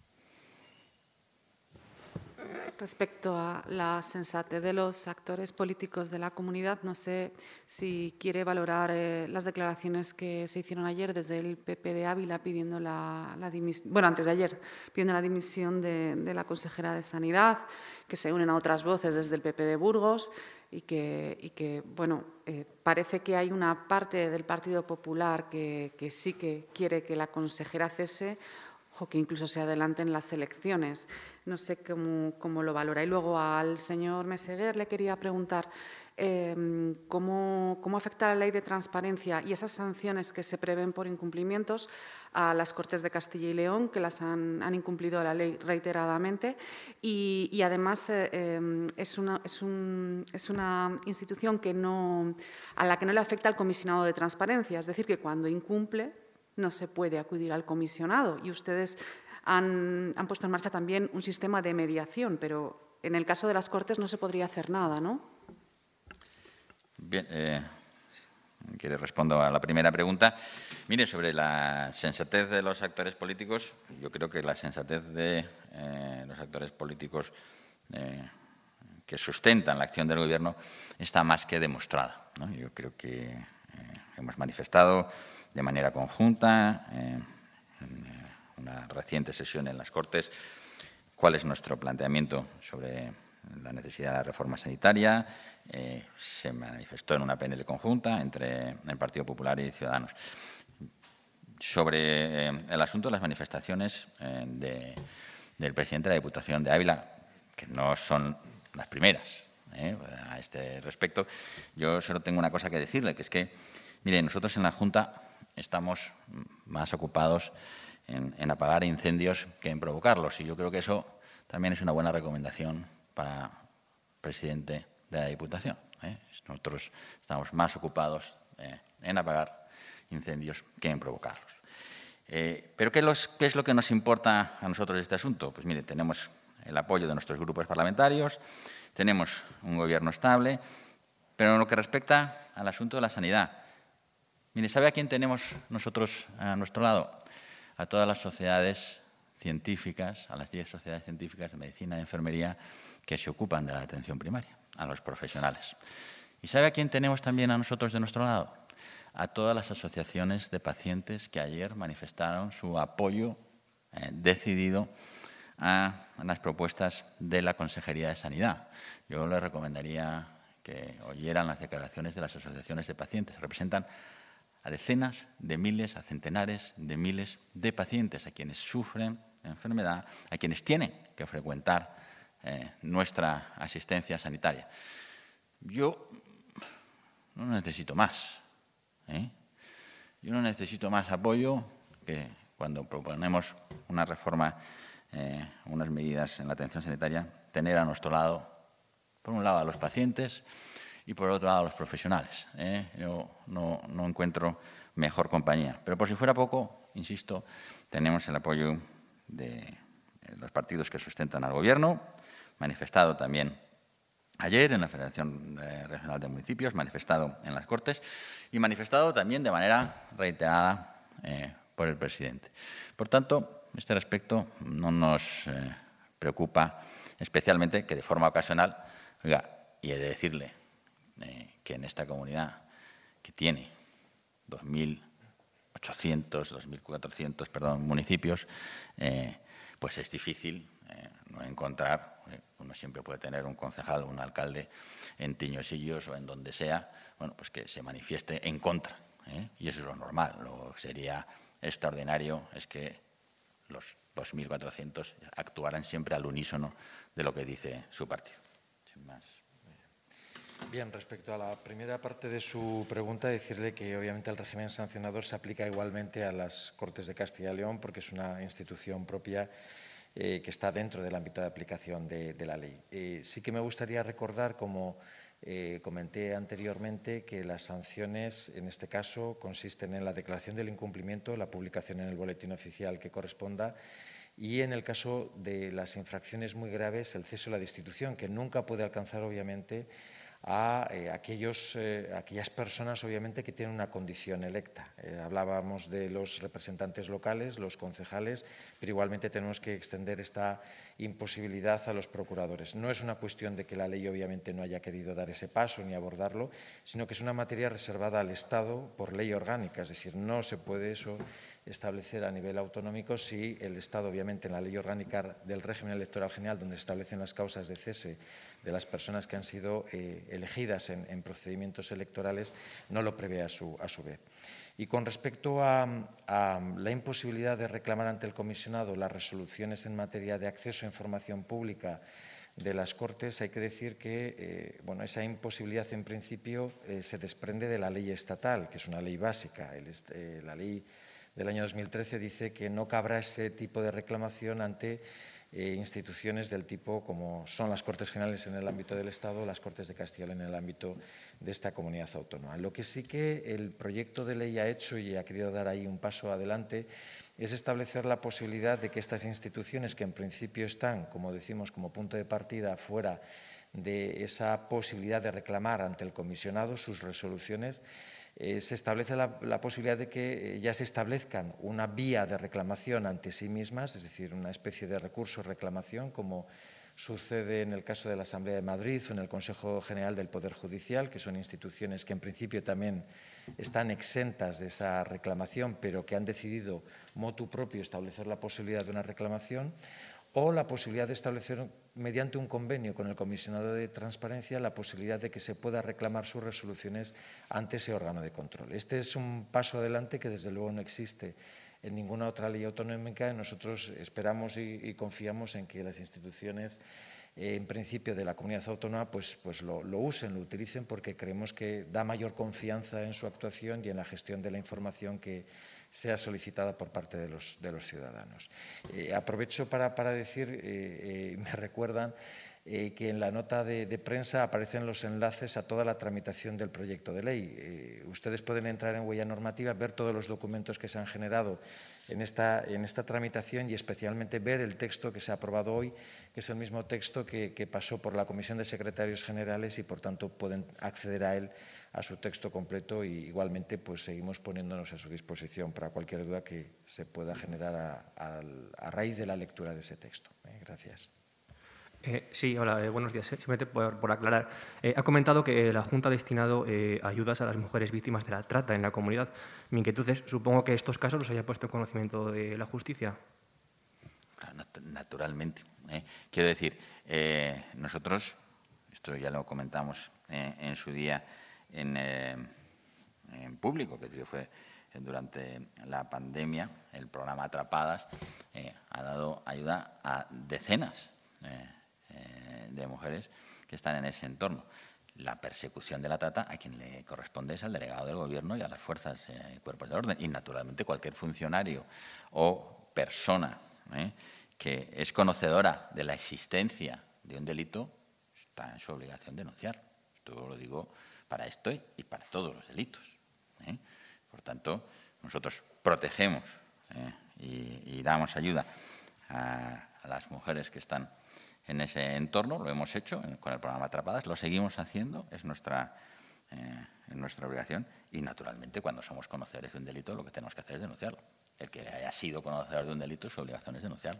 S10: Respecto a la sensatez de los actores políticos de la comunidad, no sé si quiere valorar eh, las declaraciones que se hicieron ayer desde el P P de Ávila pidiendo la, la dimisión, bueno, antes de ayer, pidiendo la dimisión de, de la consejera de Sanidad, que se unen a otras voces desde el P P de Burgos y que, y que bueno, eh, parece que hay una parte del Partido Popular que, que sí que quiere que la consejera cese o que incluso se adelanten las elecciones. No sé cómo, cómo lo valora. Y luego al señor Meseguer le quería preguntar eh, cómo, cómo afecta la ley de transparencia y esas sanciones que se prevén por incumplimientos a las Cortes de Castilla y León, que las han, han incumplido la ley reiteradamente. Y, y además eh, eh, es, una, es, un, es una institución que no, a la que no le afecta el comisionado de transparencia. Es decir, que cuando incumple no se puede acudir al comisionado y ustedes han, han puesto en marcha también un sistema de mediación, pero en el caso de las Cortes no se podría hacer nada, ¿no?
S1: Bien, eh, quiere respondo a la primera pregunta. Mire, sobre la sensatez de los actores políticos, yo creo que la sensatez de eh, los actores políticos eh, que sustentan la acción del Gobierno está más que demostrada, ¿no? Yo creo que eh, hemos manifestado de manera conjunta, eh, en una reciente sesión en las Cortes, cuál es nuestro planteamiento sobre la necesidad de la reforma sanitaria. Eh, se manifestó en una P N L conjunta entre el Partido Popular y Ciudadanos. Sobre eh, el asunto de las manifestaciones eh, de, del presidente de la Diputación de Ávila, que no son las primeras eh, a este respecto, yo solo tengo una cosa que decirle, que es que, mire, nosotros en la Junta estamos más ocupados en, en apagar incendios que en provocarlos. Y yo creo que eso también es una buena recomendación para el presidente de la Diputación. ¿eh? Nosotros estamos más ocupados eh, en apagar incendios que en provocarlos. Eh, ¿Pero qué, los, qué es lo que nos importa a nosotros este asunto? Pues mire, tenemos el apoyo de nuestros grupos parlamentarios, tenemos un gobierno estable, pero en lo que respecta al asunto de la sanidad, mire, ¿sabe a quién tenemos nosotros a nuestro lado? A todas las sociedades científicas, a las diez sociedades científicas de medicina y enfermería que se ocupan de la atención primaria, a los profesionales. ¿Y sabe a quién tenemos también a nosotros de nuestro lado? A todas las asociaciones de pacientes que ayer manifestaron su apoyo eh, decidido a las propuestas de la Consejería de Sanidad. Yo les recomendaría que oyeran las declaraciones de las asociaciones de pacientes. Representan a decenas de miles, a centenares de miles de pacientes, a quienes sufren enfermedad, a quienes tienen que frecuentar eh, nuestra asistencia sanitaria. Yo no necesito más. ¿eh? Yo no necesito más apoyo que cuando proponemos una reforma, eh, unas medidas en la atención sanitaria, tener a nuestro lado, por un lado, a los pacientes y por otro lado a los profesionales. ¿eh? Yo no, no encuentro mejor compañía. Pero por si fuera poco, insisto, tenemos el apoyo de los partidos que sustentan al Gobierno, manifestado también ayer en la Federación Regional de Municipios, manifestado en las Cortes y manifestado también de manera reiterada eh, por el presidente. Por tanto, en este respecto no nos eh, preocupa especialmente que de forma ocasional, oiga, y he de decirle eh, que en esta comunidad que tiene dos mil ochocientos, dos mil cuatrocientos perdón, municipios, eh, pues es difícil eh, no encontrar, eh, uno siempre puede tener un concejal o un alcalde en Tiñosillos o en donde sea, bueno, pues que se manifieste en contra. ¿eh? Y eso es lo normal. Lo que sería extraordinario es que los dos mil cuatrocientos actuaran siempre al unísono de lo que dice su partido. Sin más.
S3: Bien, respecto a la primera parte de su pregunta, decirle que obviamente el régimen sancionador se aplica igualmente a las Cortes de Castilla y León porque es una institución propia eh, que está dentro del ámbito de aplicación de, de la ley. Eh, sí que me gustaría recordar, como eh, comenté anteriormente, que las sanciones en este caso consisten en la declaración del incumplimiento, la publicación en el boletín oficial que corresponda y en el caso de las infracciones muy graves el ceso y la destitución, que nunca puede alcanzar obviamente a eh, aquellos, eh, aquellas personas, obviamente, que tienen una condición electa. Eh, hablábamos de los representantes locales, los concejales, pero igualmente tenemos que extender esta imposibilidad a los procuradores. No es una cuestión de que la ley, obviamente, no haya querido dar ese paso ni abordarlo, sino que es una materia reservada al Estado por ley orgánica. Es decir, no se puede eso establecer a nivel autonómico si el Estado, obviamente, en la ley orgánica del régimen electoral general, donde se establecen las causas de cese de las personas que han sido eh, elegidas en, en procedimientos electorales, no lo prevé a su, a su vez. Y con respecto a, a la imposibilidad de reclamar ante el comisionado las resoluciones en materia de acceso a información pública de las Cortes, hay que decir que eh, bueno, esa imposibilidad en principio eh, se desprende de la ley estatal, que es una ley básica. El, eh, la ley del año dos mil trece dice que no cabrá ese tipo de reclamación ante Eh, instituciones del tipo como son las Cortes Generales en el ámbito del Estado, las Cortes de Castilla y León en el ámbito de esta comunidad autónoma. Lo que sí que el proyecto de ley ha hecho y ha querido dar ahí un paso adelante es establecer la posibilidad de que estas instituciones, que en principio están, como decimos, como punto de partida fuera de esa posibilidad de reclamar ante el comisionado sus resoluciones, Eh, se establece la, la posibilidad de que ya se establezcan una vía de reclamación ante sí mismas, es decir, una especie de recurso-reclamación, como sucede en el caso de la Asamblea de Madrid o en el Consejo General del Poder Judicial, que son instituciones que en principio también están exentas de esa reclamación, pero que han decidido motu propio establecer la posibilidad de una reclamación, o la posibilidad de establecer mediante un convenio con el comisionado de transparencia la posibilidad de que se pueda reclamar sus resoluciones ante ese órgano de control. Este es un paso adelante que desde luego no existe en ninguna otra ley autonómica. Nosotros esperamos y, y confiamos en que las instituciones eh, en principio de la comunidad autónoma pues, pues lo, lo usen, lo utilicen, porque creemos que da mayor confianza en su actuación y en la gestión de la información que sea solicitada por parte de los, de los ciudadanos. Eh, aprovecho para, para decir, eh, eh, me recuerdan eh, que en la nota de, de prensa aparecen los enlaces a toda la tramitación del proyecto de ley. Eh, ustedes pueden entrar en Huella Normativa, ver todos los documentos que se han generado en esta, en esta tramitación y especialmente ver el texto que se ha aprobado hoy, que es el mismo texto que, que pasó por la Comisión de Secretarios Generales y, por tanto, pueden acceder a él, a su texto completo, y igualmente pues seguimos poniéndonos a su disposición para cualquier duda que se pueda generar a, a, a raíz de la lectura de ese texto. Eh, gracias.
S6: Eh, sí, hola, eh, buenos días. Simplemente por, por aclarar, eh, ha comentado que la Junta ha destinado eh, ayudas a las mujeres víctimas de la trata en la comunidad. Mi inquietud es, supongo que estos casos los haya puesto en conocimiento de la justicia.
S1: Naturalmente. Eh. Quiero decir, eh, nosotros, esto ya lo comentamos eh, en su día en, eh, en público, que fue durante la pandemia, el programa Atrapadas eh, ha dado ayuda a decenas eh, eh, de mujeres que están en ese entorno. La persecución de la trata a quien le corresponde es al delegado del Gobierno y a las fuerzas y eh, cuerpos de orden. Y, naturalmente, cualquier funcionario o persona eh, que es conocedora de la existencia de un delito está en su obligación de denunciarlo. Esto lo digo para esto y para todos los delitos. ¿eh? Por tanto, nosotros protegemos eh, y, y damos ayuda a, a las mujeres que están en ese entorno. Lo hemos hecho con el programa Atrapadas, lo seguimos haciendo, es nuestra, eh, es nuestra obligación. Y, naturalmente, cuando somos conocedores de un delito, lo que tenemos que hacer es denunciarlo. El que haya sido conocedor de un delito, su obligación es denunciarlo.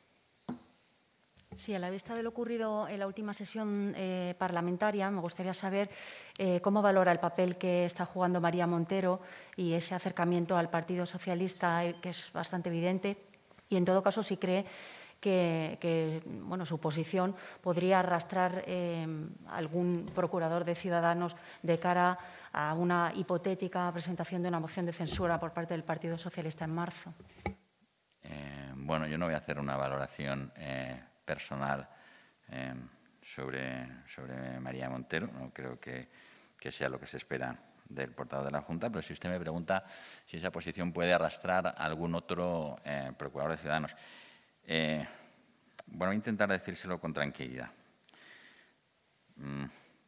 S7: Sí, a la vista de lo ocurrido en la última sesión eh, parlamentaria, me gustaría saber eh, cómo valora el papel que está jugando María Montero y ese acercamiento al Partido Socialista, eh, que es bastante evidente, y, en todo caso, si cree que, que bueno, su posición podría arrastrar eh, algún procurador de Ciudadanos de cara a una hipotética presentación de una moción de censura por parte del Partido Socialista en marzo.
S1: Eh, bueno, yo no voy a hacer una valoración eh, personal eh, sobre, sobre María Montero. No creo que, que sea lo que se espera del portavoz de la Junta, pero si usted me pregunta si esa posición puede arrastrar a algún otro eh, procurador de Ciudadanos, eh, bueno, voy a intentar decírselo con tranquilidad. Mm.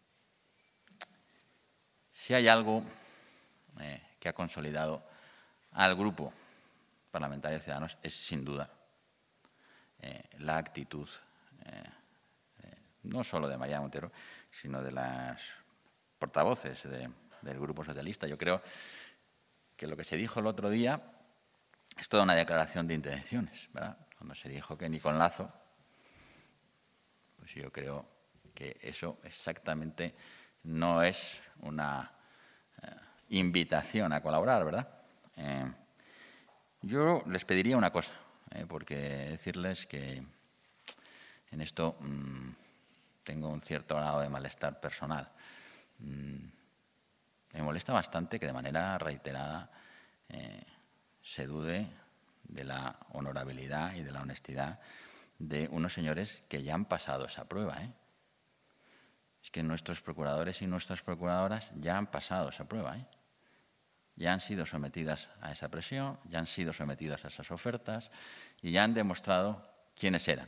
S1: Si hay algo eh, que ha consolidado al Grupo Parlamentario de Ciudadanos es, sin duda, eh, la actitud eh, eh, no solo de María Montero, sino de las portavoces de, del Grupo Socialista. Yo creo que lo que se dijo el otro día es toda una declaración de intenciones, ¿verdad? Cuando se dijo que ni con lazo, pues yo creo que eso exactamente no es una eh, invitación a colaborar, ¿verdad? Eh, yo les pediría una cosa, eh, porque decirles que en esto mmm, tengo un cierto grado de malestar personal. Mm, me molesta bastante que de manera reiterada eh, se dude de la honorabilidad y de la honestidad de unos señores que ya han pasado esa prueba, ¿eh? Es que nuestros procuradores y nuestras procuradoras ya han pasado esa prueba, ¿eh? Ya han sido sometidas a esa presión, ya han sido sometidas a esas ofertas y ya han demostrado quiénes eran.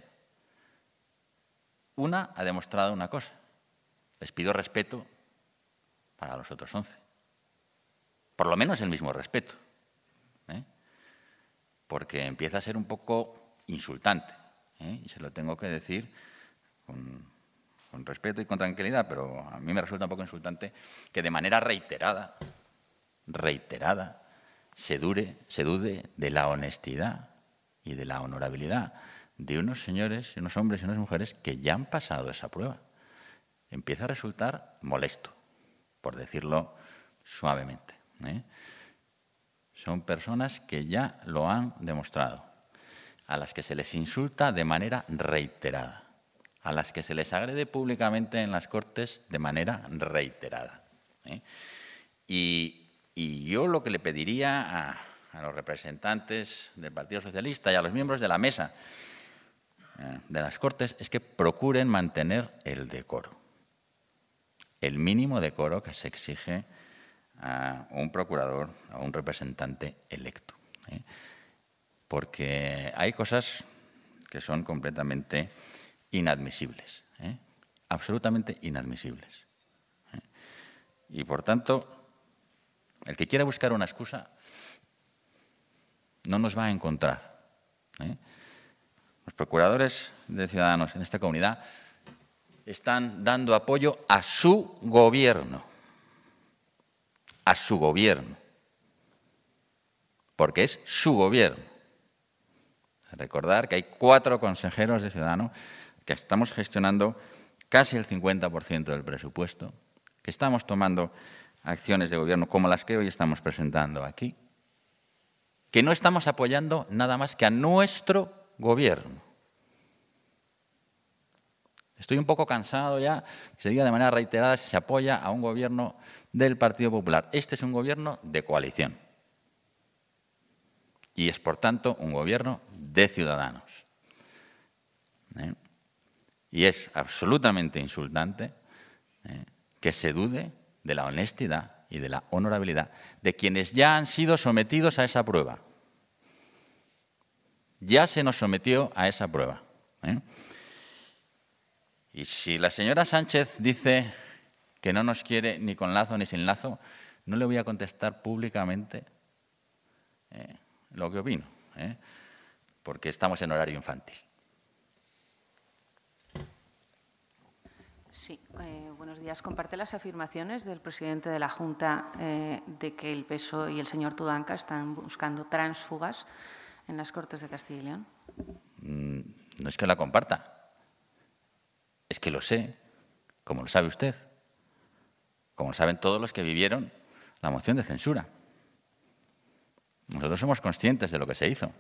S1: Una ha demostrado una cosa. Les pido respeto para los otros once. Por lo menos el mismo respeto. ¿eh? Porque empieza a ser un poco insultante. ¿eh? Y se lo tengo que decir con, con respeto y con tranquilidad, pero a mí me resulta un poco insultante que de manera reiterada, reiterada, se, dure, se dude de la honestidad y de la honorabilidad de unos señores, unos hombres y unas mujeres que ya han pasado esa prueba. Empieza a resultar molesto, por decirlo suavemente. ¿eh? Son personas que ya lo han demostrado, a las que se les insulta de manera reiterada, a las que se les agrede públicamente en las Cortes de manera reiterada. ¿eh? Y, y yo lo que le pediría a, a los representantes del Partido Socialista y a los miembros de la mesa eh, de las Cortes es que procuren mantener el decoro, el mínimo decoro que se exige a un procurador, a un representante electo. ¿eh? Porque hay cosas que son completamente inadmisibles, ¿eh? absolutamente inadmisibles. ¿eh? Y, por tanto, el que quiera buscar una excusa no nos va a encontrar. ¿eh? Los procuradores de Ciudadanos en esta comunidad están dando apoyo a su gobierno, a su gobierno, porque es su gobierno. Recordar que hay cuatro consejeros de Ciudadanos que estamos gestionando casi el cincuenta por ciento del presupuesto, que estamos tomando acciones de gobierno como las que hoy estamos presentando aquí, que no estamos apoyando nada más que a nuestro gobierno. Estoy un poco cansado ya que se diga de manera reiterada si se apoya a un gobierno del Partido Popular. Este es un gobierno de coalición y es, por tanto, un gobierno de Ciudadanos. ¿Eh? Y es absolutamente insultante ¿eh? que se dude de la honestidad y de la honorabilidad de quienes ya han sido sometidos a esa prueba. Ya se nos sometió a esa prueba. ¿eh? Y si la señora Sánchez dice que no nos quiere ni con lazo ni sin lazo, no le voy a contestar públicamente eh, lo que opino, ¿eh? porque estamos en horario infantil.
S8: Sí, eh, buenos días. ¿Comparte las afirmaciones del presidente de la Junta eh, de que el P S O E y el señor Tudanca están buscando tránsfugas en las Cortes de Castilla y León?
S1: Mm, no es que la comparta, es que lo sé, como lo sabe usted, como lo saben todos los que vivieron la moción de censura. Nosotros somos conscientes de lo que se hizo.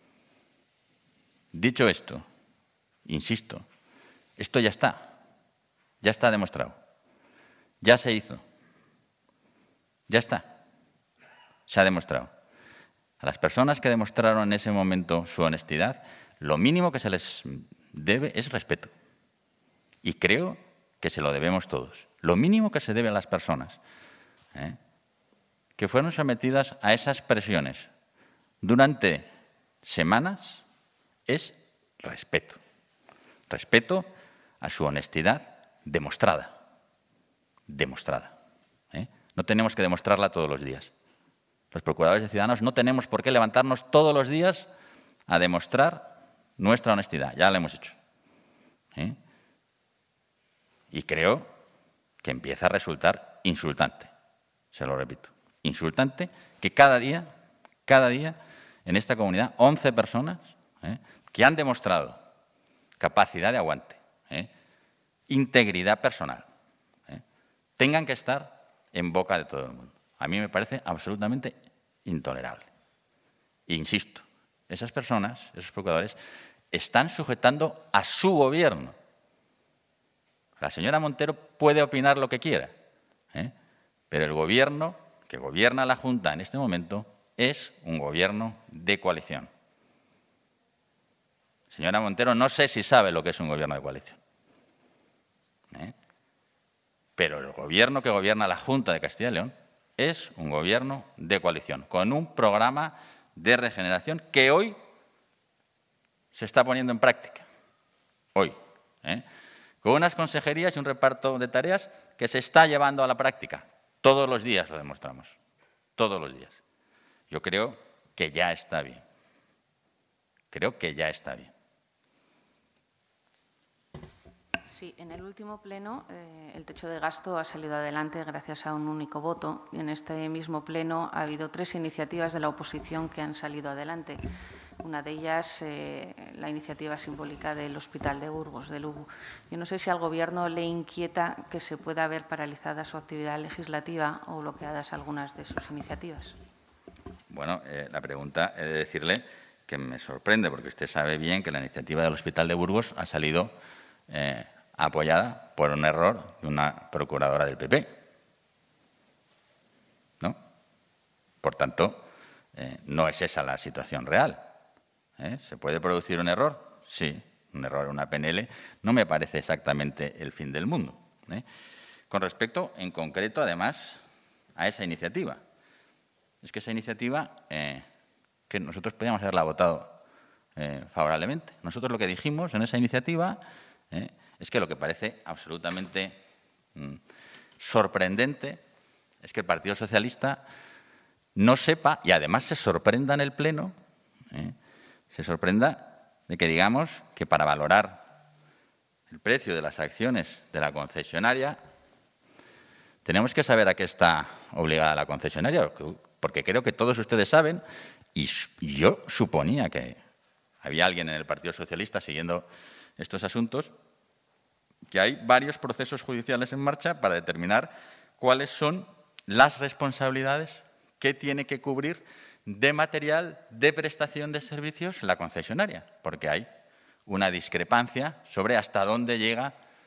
S1: Dicho esto, insisto, esto ya está. Ya está demostrado. Ya se hizo. Ya está. Se ha demostrado. A las personas que demostraron en ese momento su honestidad, lo mínimo que se les debe es respeto. Y creo que se lo debemos todos. Lo mínimo que se debe a las personas ¿eh? que fueron sometidas a esas presiones durante semanas es respeto. Respeto a su honestidad demostrada, demostrada. ¿eh? No tenemos que demostrarla todos los días. Los procuradores de Ciudadanos no tenemos por qué levantarnos todos los días a demostrar nuestra honestidad. Ya la hemos hecho. ¿eh? Y creo que empieza a resultar insultante. Se lo repito. Insultante que cada día, cada día, en esta comunidad, once personas ¿eh? que han demostrado capacidad de aguante, ¿eh? integridad personal, ¿eh? tengan que estar en boca de todo el mundo. A mí me parece absolutamente intolerable. E insisto, esas personas, esos procuradores, están sujetando a su gobierno. La señora Montero puede opinar lo que quiera, ¿eh? pero el gobierno que gobierna la Junta en este momento es un gobierno de coalición. Señora Montero, no sé si sabe lo que es un gobierno de coalición. ¿Eh? Pero el gobierno que gobierna la Junta de Castilla y León es un gobierno de coalición, con un programa de regeneración que hoy se está poniendo en práctica. Hoy. ¿eh? Con unas consejerías y un reparto de tareas que se está llevando a la práctica. Todos los días lo demostramos. Todos los días. Yo creo que ya está bien. Creo que ya está bien.
S8: Sí, en el último pleno eh, el techo de gasto ha salido adelante gracias a un único voto y en este mismo pleno ha habido tres iniciativas de la oposición que han salido adelante. Una de ellas, eh, la iniciativa simbólica del Hospital de Burgos, de Lugo. Yo no sé si al Gobierno le inquieta que se pueda ver paralizada su actividad legislativa o bloqueadas algunas de sus iniciativas.
S1: Bueno, eh, la pregunta he de decirle que me sorprende, porque usted sabe bien que la iniciativa del Hospital de Burgos ha salido eh, apoyada por un error de una procuradora del P P. ¿No? Por tanto, eh, no es esa la situación real. ¿Eh? ¿Se puede producir un error? Sí, un error en una P N L no me parece exactamente el fin del mundo. ¿eh? Con respecto, en concreto, además, a esa iniciativa. Es que esa iniciativa, eh, que nosotros podíamos haberla votado eh, favorablemente. Nosotros lo que dijimos en esa iniciativa eh, es que lo que parece absolutamente mm, sorprendente es que el Partido Socialista no sepa, y además se sorprenda en el Pleno, eh, se sorprenda de que digamos que para valorar el precio de las acciones de la concesionaria tenemos que saber a qué está obligada la concesionaria, porque creo que todos ustedes saben, y yo suponía que había alguien en el Partido Socialista siguiendo estos asuntos, que hay varios procesos judiciales en marcha para determinar cuáles son las responsabilidades que tiene que cubrir de material de prestación de servicios la concesionaria, porque hay una discrepancia sobre hasta dónde llega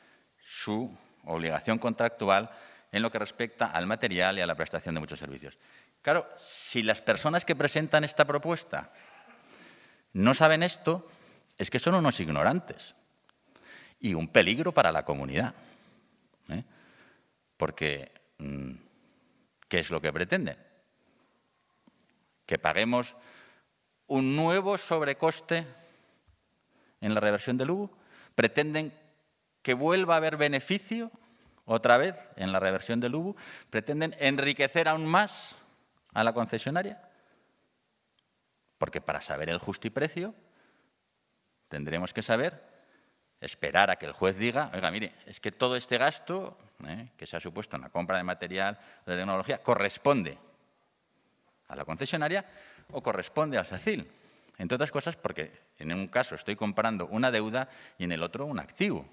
S1: su obligación contractual en lo que respecta al material y a la prestación de muchos servicios. Claro, si las personas que presentan esta propuesta no saben esto, es que son unos ignorantes y un peligro para la comunidad. ¿eh? Porque, ¿qué es lo que pretenden? Que paguemos un nuevo sobrecoste en la reversión del U B U. Pretenden que vuelva a haber beneficio otra vez en la reversión del U B U. Pretenden enriquecer aún más a la concesionaria. Porque para saber el justiprecio tendremos que saber, esperar a que el juez diga, oiga, mire, es que todo este gasto ¿eh? que se ha supuesto en la compra de material o de tecnología corresponde a la concesionaria o corresponde al SACIL. Entre otras cosas porque en un caso estoy comprando una deuda y en el otro un activo.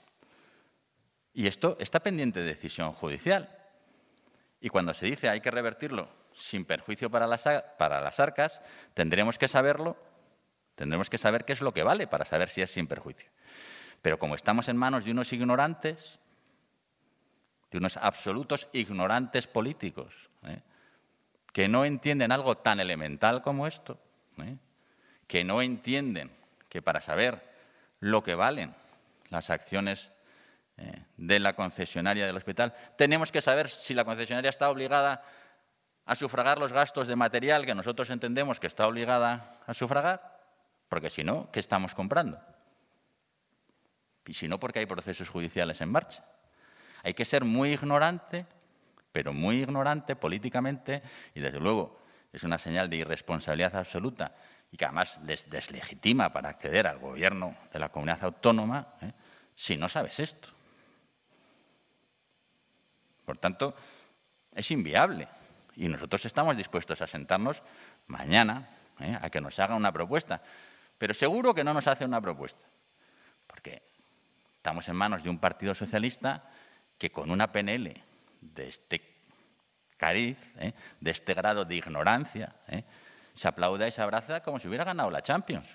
S1: Y esto está pendiente de decisión judicial. Y cuando se dice hay que revertirlo sin perjuicio para las, para las arcas, tendremos que saberlo, tendremos que saber qué es lo que vale para saber si es sin perjuicio. Pero como estamos en manos de unos ignorantes, de unos absolutos ignorantes políticos, ¿eh? que no entienden algo tan elemental como esto, ¿eh? que no entienden que para saber lo que valen las acciones eh, de la concesionaria del hospital, tenemos que saber si la concesionaria está obligada a sufragar los gastos de material que nosotros entendemos que está obligada a sufragar, porque si no, ¿qué estamos comprando? Y si no, porque hay procesos judiciales en marcha. Hay que ser muy ignorante, pero muy ignorante políticamente, y desde luego es una señal de irresponsabilidad absoluta y que además les deslegitima para acceder al gobierno de la comunidad autónoma, ¿eh? si no sabes esto. Por tanto, es inviable. Y nosotros estamos dispuestos a sentarnos mañana ¿eh? a que nos haga una propuesta. Pero seguro que no nos hace una propuesta. Porque estamos en manos de un partido socialista que con una P N L de este cariz, ¿eh? de este grado de ignorancia, ¿eh? se aplaude y se abraza como si hubiera ganado la Champions.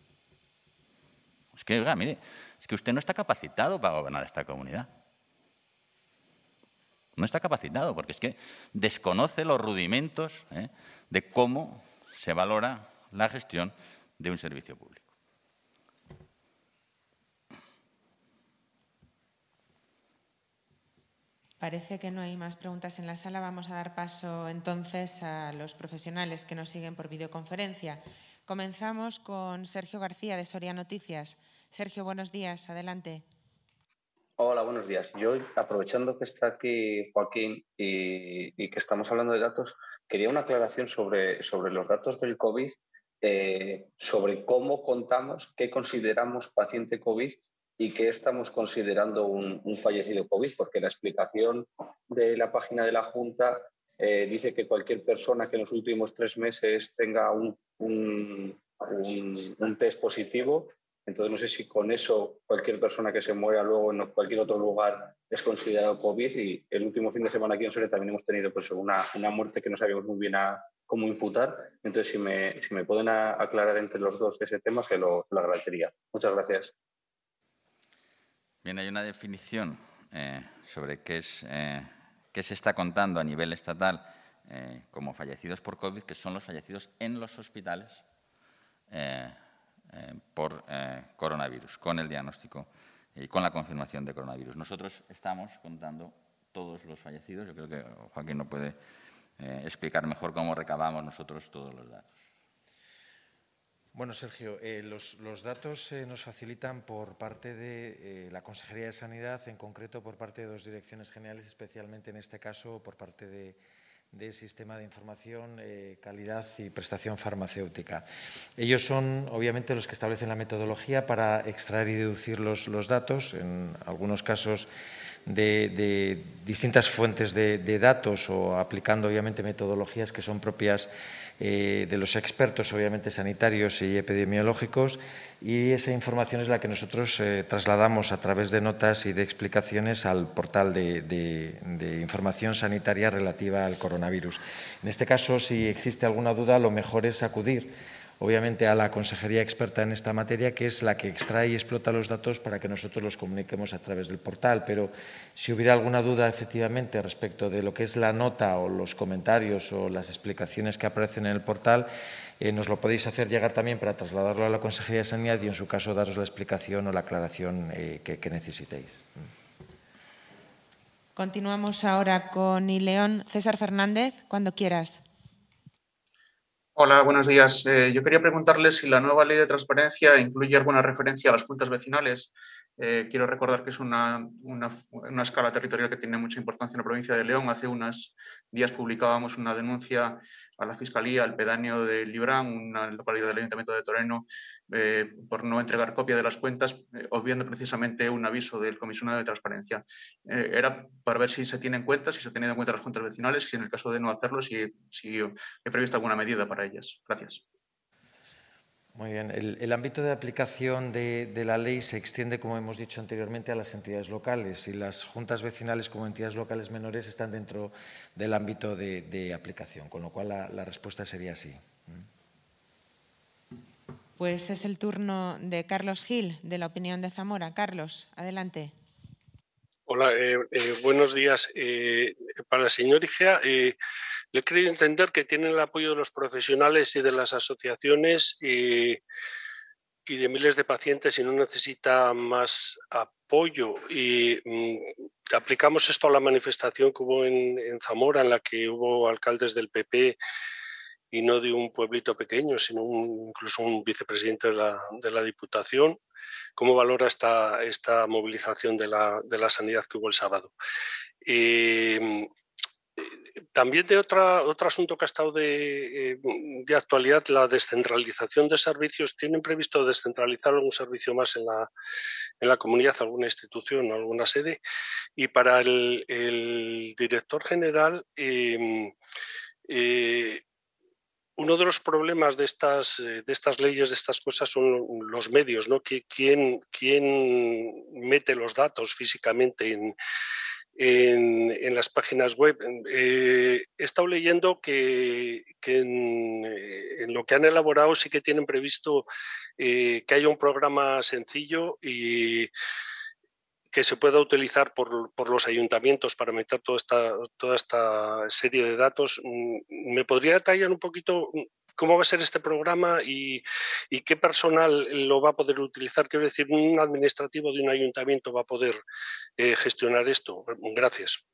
S1: Es que, oiga, mire, es que usted no está capacitado para gobernar esta comunidad. No está capacitado porque es que desconoce los rudimentos ¿eh? de cómo se valora la gestión de un servicio público.
S11: Parece que no hay más preguntas en la sala. Vamos a dar paso entonces a los profesionales que nos siguen por videoconferencia. Comenzamos con Sergio García de Soria Noticias. Sergio, buenos días. Adelante.
S12: Hola, buenos días. Yo, aprovechando que está aquí Joaquín y, y que estamos hablando de datos, quería una aclaración sobre, sobre los datos del COVID, eh, sobre cómo contamos, qué consideramos paciente COVID y qué estamos considerando un, un fallecido COVID, porque la explicación de la página de la Junta eh, dice que cualquier persona que en los últimos tres meses tenga un, un, un, un test positivo. Entonces, no sé si con eso cualquier persona que se muera luego en cualquier otro lugar es considerado COVID. Y el último fin de semana aquí en Soria también hemos tenido pues, una, una muerte que no sabíamos muy bien a cómo imputar. Entonces, si me, si me pueden a, aclarar entre los dos ese tema, se lo, lo agradecería. Muchas gracias.
S1: Bien, hay una definición eh, sobre qué, es, eh, qué se está contando a nivel estatal eh, como fallecidos por COVID, que son los fallecidos en los hospitales. Eh, Eh, por eh, coronavirus, con el diagnóstico y con la confirmación de coronavirus. Nosotros estamos contando todos los fallecidos. Yo creo que Joaquín nos puede eh, explicar mejor cómo recabamos nosotros todos los datos.
S3: Bueno, Sergio, eh, los, los datos eh, nos facilitan por parte de eh, la Consejería de Sanidad, en concreto por parte de dos direcciones generales, especialmente en este caso por parte de del Sistema de Información, eh, Calidad y Prestación Farmacéutica. Ellos son, obviamente, los que establecen la metodología para extraer y deducir los, los datos, en algunos casos de, de distintas fuentes de, de datos o aplicando, obviamente, metodologías que son propias eh, de los expertos, obviamente, sanitarios y epidemiológicos, y esa información es la que nosotros eh, trasladamos a través de notas y de explicaciones al portal de, de, de información sanitaria relativa al coronavirus. En este caso, si existe alguna duda, lo mejor es acudir obviamente, a la consejería experta en esta materia, que es la que extrae y explota los datos para que nosotros los comuniquemos a través del portal. Pero si hubiera alguna duda, efectivamente, respecto de lo que es la nota o los comentarios o las explicaciones que aparecen en el portal, eh, nos lo podéis hacer llegar también para trasladarlo a la Consejería de Sanidad y, en su caso, daros la explicación o la aclaración eh, que, que necesitéis.
S11: Continuamos ahora con Ileón. César Fernández, cuando quieras.
S13: Hola, buenos días. Eh, yo quería preguntarle si la nueva ley de transparencia incluye alguna referencia a las juntas vecinales. Eh, quiero recordar que es una, una, una escala territorial que tiene mucha importancia en la provincia de León. Hace unos días publicábamos una denuncia a la Fiscalía, al pedáneo de Librán, una localidad del Ayuntamiento de Toreno, eh, por no entregar copia de las cuentas, eh, obviando precisamente un aviso del comisionado de transparencia. Eh, era para ver si se tiene en cuenta, si se ha tenido en cuenta las juntas vecinales, si en el caso de no hacerlo, si, si he previsto alguna medida para ellas. Gracias.
S3: Muy bien. El, el ámbito de aplicación de, de la ley se extiende, como hemos dicho anteriormente, a las entidades locales, y las juntas vecinales como entidades locales menores están dentro del ámbito de, de aplicación, con lo cual la, la respuesta sería sí.
S11: Pues es el turno de Carlos Gil, de La Opinión de Zamora. Carlos, adelante.
S14: Hola, eh, eh, buenos días. Eh, para el señor Igea, eh, le he querido entender que tienen el apoyo de los profesionales y de las asociaciones y, y de miles de pacientes y no necesita más apoyo. Y mm, aplicamos esto a la manifestación que hubo en, en Zamora, en la que hubo alcaldes del P P y no de un pueblito pequeño, sino un, incluso un vicepresidente de la, de la Diputación. ¿Cómo valora esta, esta movilización de la, de la sanidad que hubo el sábado? Eh, también de otra, otro asunto que ha estado de, de actualidad, la descentralización de servicios. ¿Tienen previsto descentralizar algún servicio más en la, en la comunidad, alguna institución o alguna sede? Y para el, el director general, eh, eh, uno de los problemas de estas, de estas leyes, de estas cosas, son los medios, ¿no? ¿Quién, quién mete los datos físicamente en, en, en las páginas web? Eh, he estado leyendo que, que en, en lo que han elaborado sí que tienen previsto eh, que haya un programa sencillo y que se pueda utilizar por, por los ayuntamientos para meter toda esta, toda esta serie de datos. ¿Me podría detallar un poquito cómo va a ser este programa y, y qué personal lo va a poder utilizar? Quiero decir, un administrativo de un ayuntamiento va a poder eh, gestionar esto. Gracias.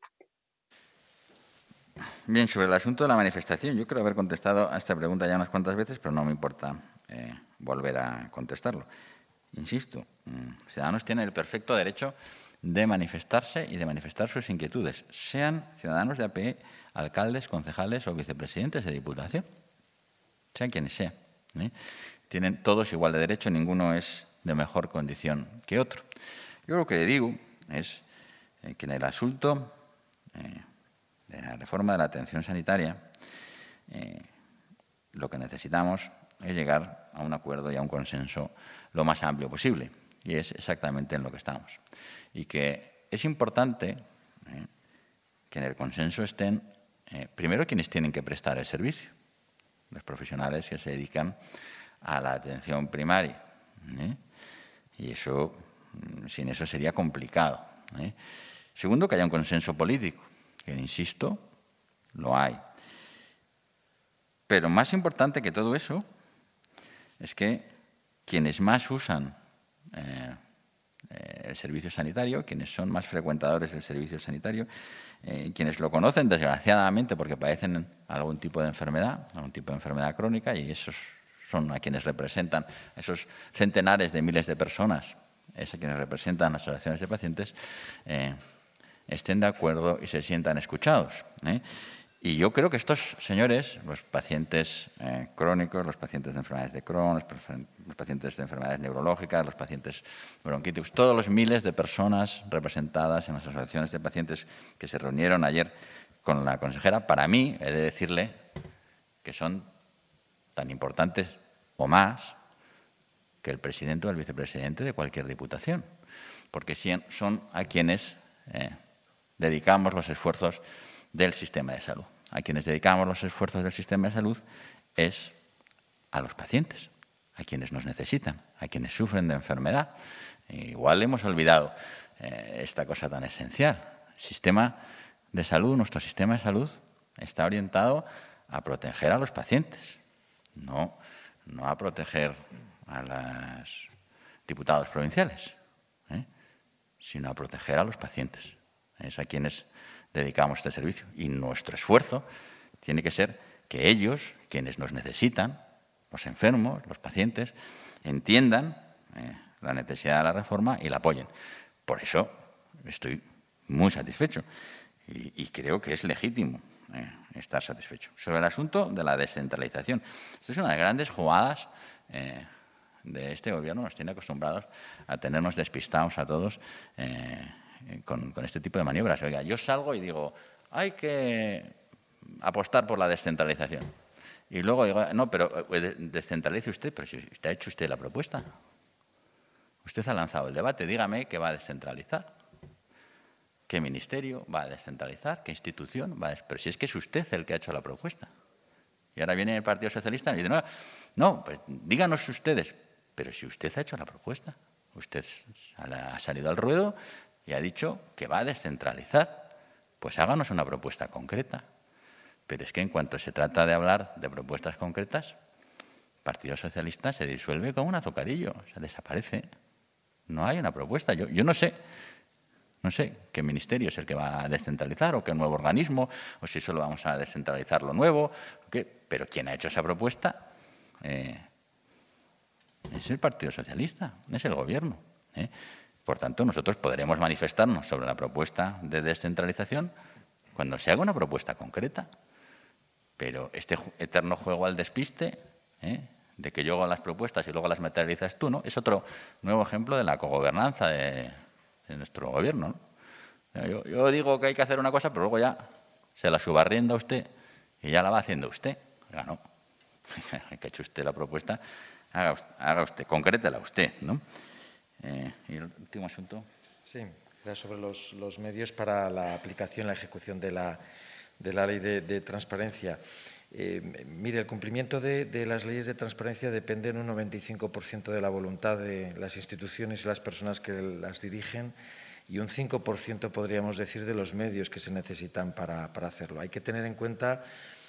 S1: Bien, sobre el asunto de la manifestación, yo creo haber contestado a esta pregunta ya unas cuantas veces, pero no me importa eh, volver a contestarlo. Insisto, Ciudadanos tienen el perfecto derecho de manifestarse y de manifestar sus inquietudes, sean ciudadanos de A P E, alcaldes, concejales o vicepresidentes de Diputación, sean quienes sean, ¿eh? Tienen todos igual de derecho, ninguno es de mejor condición que otro. Yo lo que le digo es eh, que en el asunto eh, de la reforma de la atención sanitaria, eh, lo que necesitamos es llegar a un acuerdo y a un consenso lo más amplio posible, y es exactamente en lo que estamos. Y que es importante eh, que en el consenso estén, eh, primero, quienes tienen que prestar el servicio, los profesionales que se dedican a la atención primaria. ¿eh? Y eso, sin eso sería complicado. ¿eh? Segundo, que haya un consenso político, que, insisto, lo hay. Pero más importante que todo eso es que quienes más usan eh, eh, el servicio sanitario, quienes son más frecuentadores del servicio sanitario, eh, quienes lo conocen desgraciadamente porque padecen algún tipo de enfermedad, algún tipo de enfermedad crónica, y esos son a quienes representan, esos centenares de miles de personas, es a quienes representan las asociaciones de pacientes, eh, estén de acuerdo y se sientan escuchados. ¿eh? Y yo creo que estos señores, los pacientes eh, crónicos, los pacientes de enfermedades de Crohn, los, los pacientes de enfermedades neurológicas, los pacientes bronquíticos, todos los miles de personas representadas en las asociaciones de pacientes que se reunieron ayer con la consejera, para mí, he de decirle que son tan importantes o más que el presidente o el vicepresidente de cualquier diputación, porque son a quienes eh, dedicamos los esfuerzos del sistema de salud. A quienes dedicamos los esfuerzos del sistema de salud es a los pacientes, a quienes nos necesitan, a quienes sufren de enfermedad. Igual hemos olvidado eh, esta cosa tan esencial. El sistema de salud, nuestro sistema de salud, está orientado a proteger a los pacientes, no, no a proteger a los diputados provinciales, ¿eh? sino a proteger a los pacientes. Es a quienes dedicamos este servicio. Y nuestro esfuerzo tiene que ser que ellos, quienes nos necesitan, los enfermos, los pacientes, entiendan eh, la necesidad de la reforma y la apoyen. Por eso estoy muy satisfecho y, y creo que es legítimo eh, estar satisfecho. Sobre el asunto de la descentralización, esto es una de las grandes jugadas eh, de este gobierno. Nos tiene acostumbrados a tenernos despistados a todos eh, con, con este tipo de maniobras. Oiga, yo salgo y digo, hay que apostar por la descentralización. Y luego digo, no, pero descentralice usted, pero si usted ha hecho usted la propuesta. Usted ha lanzado el debate, dígame qué va a descentralizar. ¿Qué ministerio va a descentralizar? ¿Qué institución va a descentralizar? Pero si es que es usted el que ha hecho la propuesta. Y ahora viene el Partido Socialista y dice, no, no pues díganos ustedes. Pero si usted ha hecho la propuesta, usted ha salido al ruedo y ha dicho que va a descentralizar. Pues háganos una propuesta concreta. Pero es que en cuanto se trata de hablar de propuestas concretas, el Partido Socialista se disuelve como un azucarillo, o sea, desaparece. No hay una propuesta. Yo, yo no sé, no sé qué ministerio es el que va a descentralizar o qué nuevo organismo, o si solo vamos a descentralizar lo nuevo. ¿Qué? Pero quien ha hecho esa propuesta eh, es el Partido Socialista, es el Gobierno. ¿eh? Por tanto, nosotros podremos manifestarnos sobre la propuesta de descentralización cuando se haga una propuesta concreta. Pero este eterno juego al despiste, ¿eh? de que yo hago las propuestas y luego las materializas tú, ¿no? Es otro nuevo ejemplo de la cogobernanza de, de nuestro gobierno, ¿no? Yo, yo digo que hay que hacer una cosa, pero luego ya se la subarrienda usted y ya la va haciendo usted. Oiga, no. Hay que hecho usted la propuesta, haga usted, haga usted concrétela usted, ¿no? Eh, ¿Y el último asunto?
S3: Sí, era sobre los, los medios para la aplicación, la ejecución de la, de la ley de, de transparencia. Eh, mire, el cumplimiento de, de las leyes de transparencia depende en un noventa y cinco por ciento de la voluntad de las instituciones y las personas que las dirigen y un cinco por ciento, podríamos decir, de los medios que se necesitan para, para hacerlo. Hay que tener en cuenta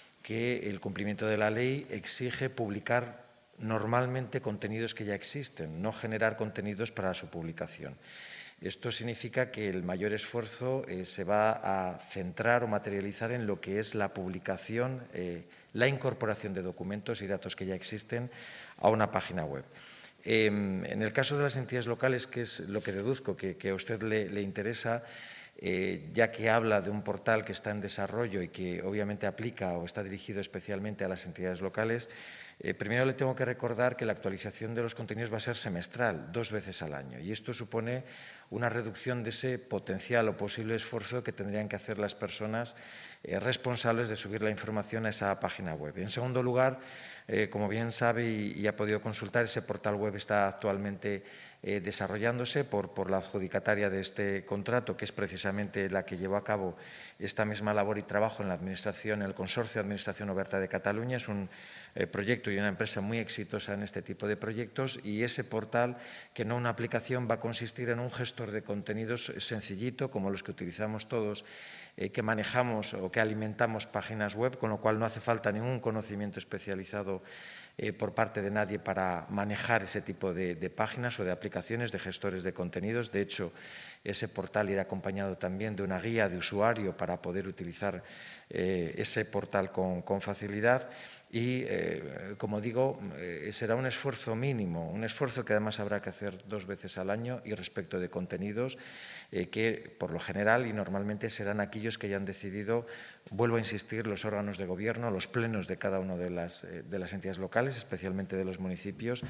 S3: que el cumplimiento de la ley exige publicar normalmente contenidos que ya existen, no generar contenidos para su publicación. Esto significa que el mayor esfuerzo eh, se va a centrar o materializar en lo que es la publicación, eh, la incorporación de documentos y datos que ya existen a una página web. Eh, en el caso de las entidades locales, que es lo que deduzco que, que a usted le, le interesa, eh, ya que habla de un portal que está en desarrollo y que obviamente aplica o está dirigido especialmente a las entidades locales, Eh, primero le tengo que recordar que la actualización de los contenidos va a ser semestral, dos veces al año, y esto supone una reducción de ese potencial o posible esfuerzo que tendrían que hacer las personas eh, responsables de subir la información a esa página web. En segundo lugar, eh, como bien sabe y, y ha podido consultar, ese portal web está actualmente eh, desarrollándose por, por la adjudicataria de este contrato, que es precisamente la que llevó a cabo esta misma labor y trabajo en la Administración, en el Consorcio de Administración Oberta de Cataluña. Es un eh, proyecto y una empresa muy exitosa en este tipo de proyectos, y ese portal, que no una aplicación, va a consistir en un gestor de contenidos sencillito, como los que utilizamos todos, eh, que manejamos o que alimentamos páginas web, con lo cual no hace falta ningún conocimiento especializado eh, por parte de nadie para manejar ese tipo de, de páginas o de aplicaciones, de gestores de contenidos. De hecho, ese portal irá acompañado también de una guía de usuario para poder utilizar eh, ese portal con, con facilidad. Y, eh, como digo, eh, será un esfuerzo mínimo, un esfuerzo que además habrá que hacer dos veces al año, y respecto de contenidos eh, que, por lo general y normalmente, serán aquellos que ya han decidido, vuelvo a insistir, los órganos de gobierno, los plenos de cada una de las, eh, de las entidades locales, especialmente de los municipios,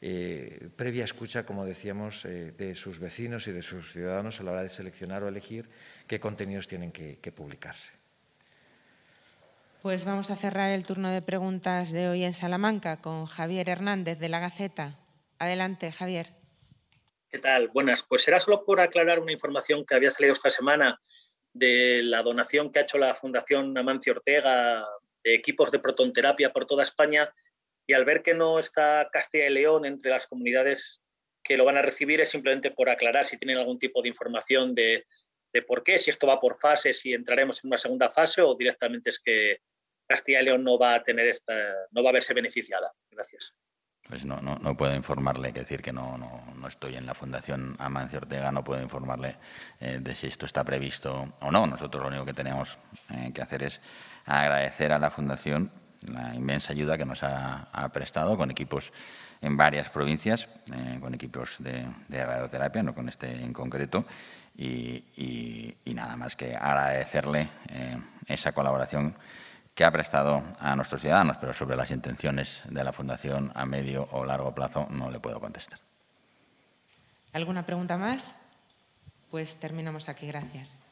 S3: eh, previa escucha, como decíamos, eh, de sus vecinos y de sus ciudadanos a la hora de seleccionar o elegir qué contenidos tienen que, que publicarse.
S11: Pues vamos a cerrar el turno de preguntas de hoy en Salamanca con Javier Hernández, de La Gaceta. Adelante, Javier.
S15: ¿Qué tal? Buenas. Pues será solo por aclarar una información que había salido esta semana de la donación que ha hecho la Fundación Amancio Ortega de equipos de protonterapia por toda España. Y al ver que no está Castilla y León entre las comunidades que lo van a recibir, es simplemente por aclarar si tienen algún tipo de información de, de por qué, si esto va por fases, si entraremos en una segunda fase o directamente es que Castilla y León no va a tener esta, no va a verse beneficiada. Gracias.
S1: Pues no, no, no puedo informarle, que decir que no, no, no estoy en la Fundación Amancio Ortega, no puedo informarle eh, de si esto está previsto o no. Nosotros lo único que tenemos eh, que hacer es agradecer a la Fundación la inmensa ayuda que nos ha, ha prestado con equipos en varias provincias, eh, con equipos de, de radioterapia, no con este en concreto, y, y, y nada más que agradecerle eh, esa colaboración que ha prestado a nuestros ciudadanos, pero sobre las intenciones de la Fundación a medio o largo plazo no le puedo contestar.
S11: ¿Alguna pregunta más? Pues terminamos aquí. Gracias.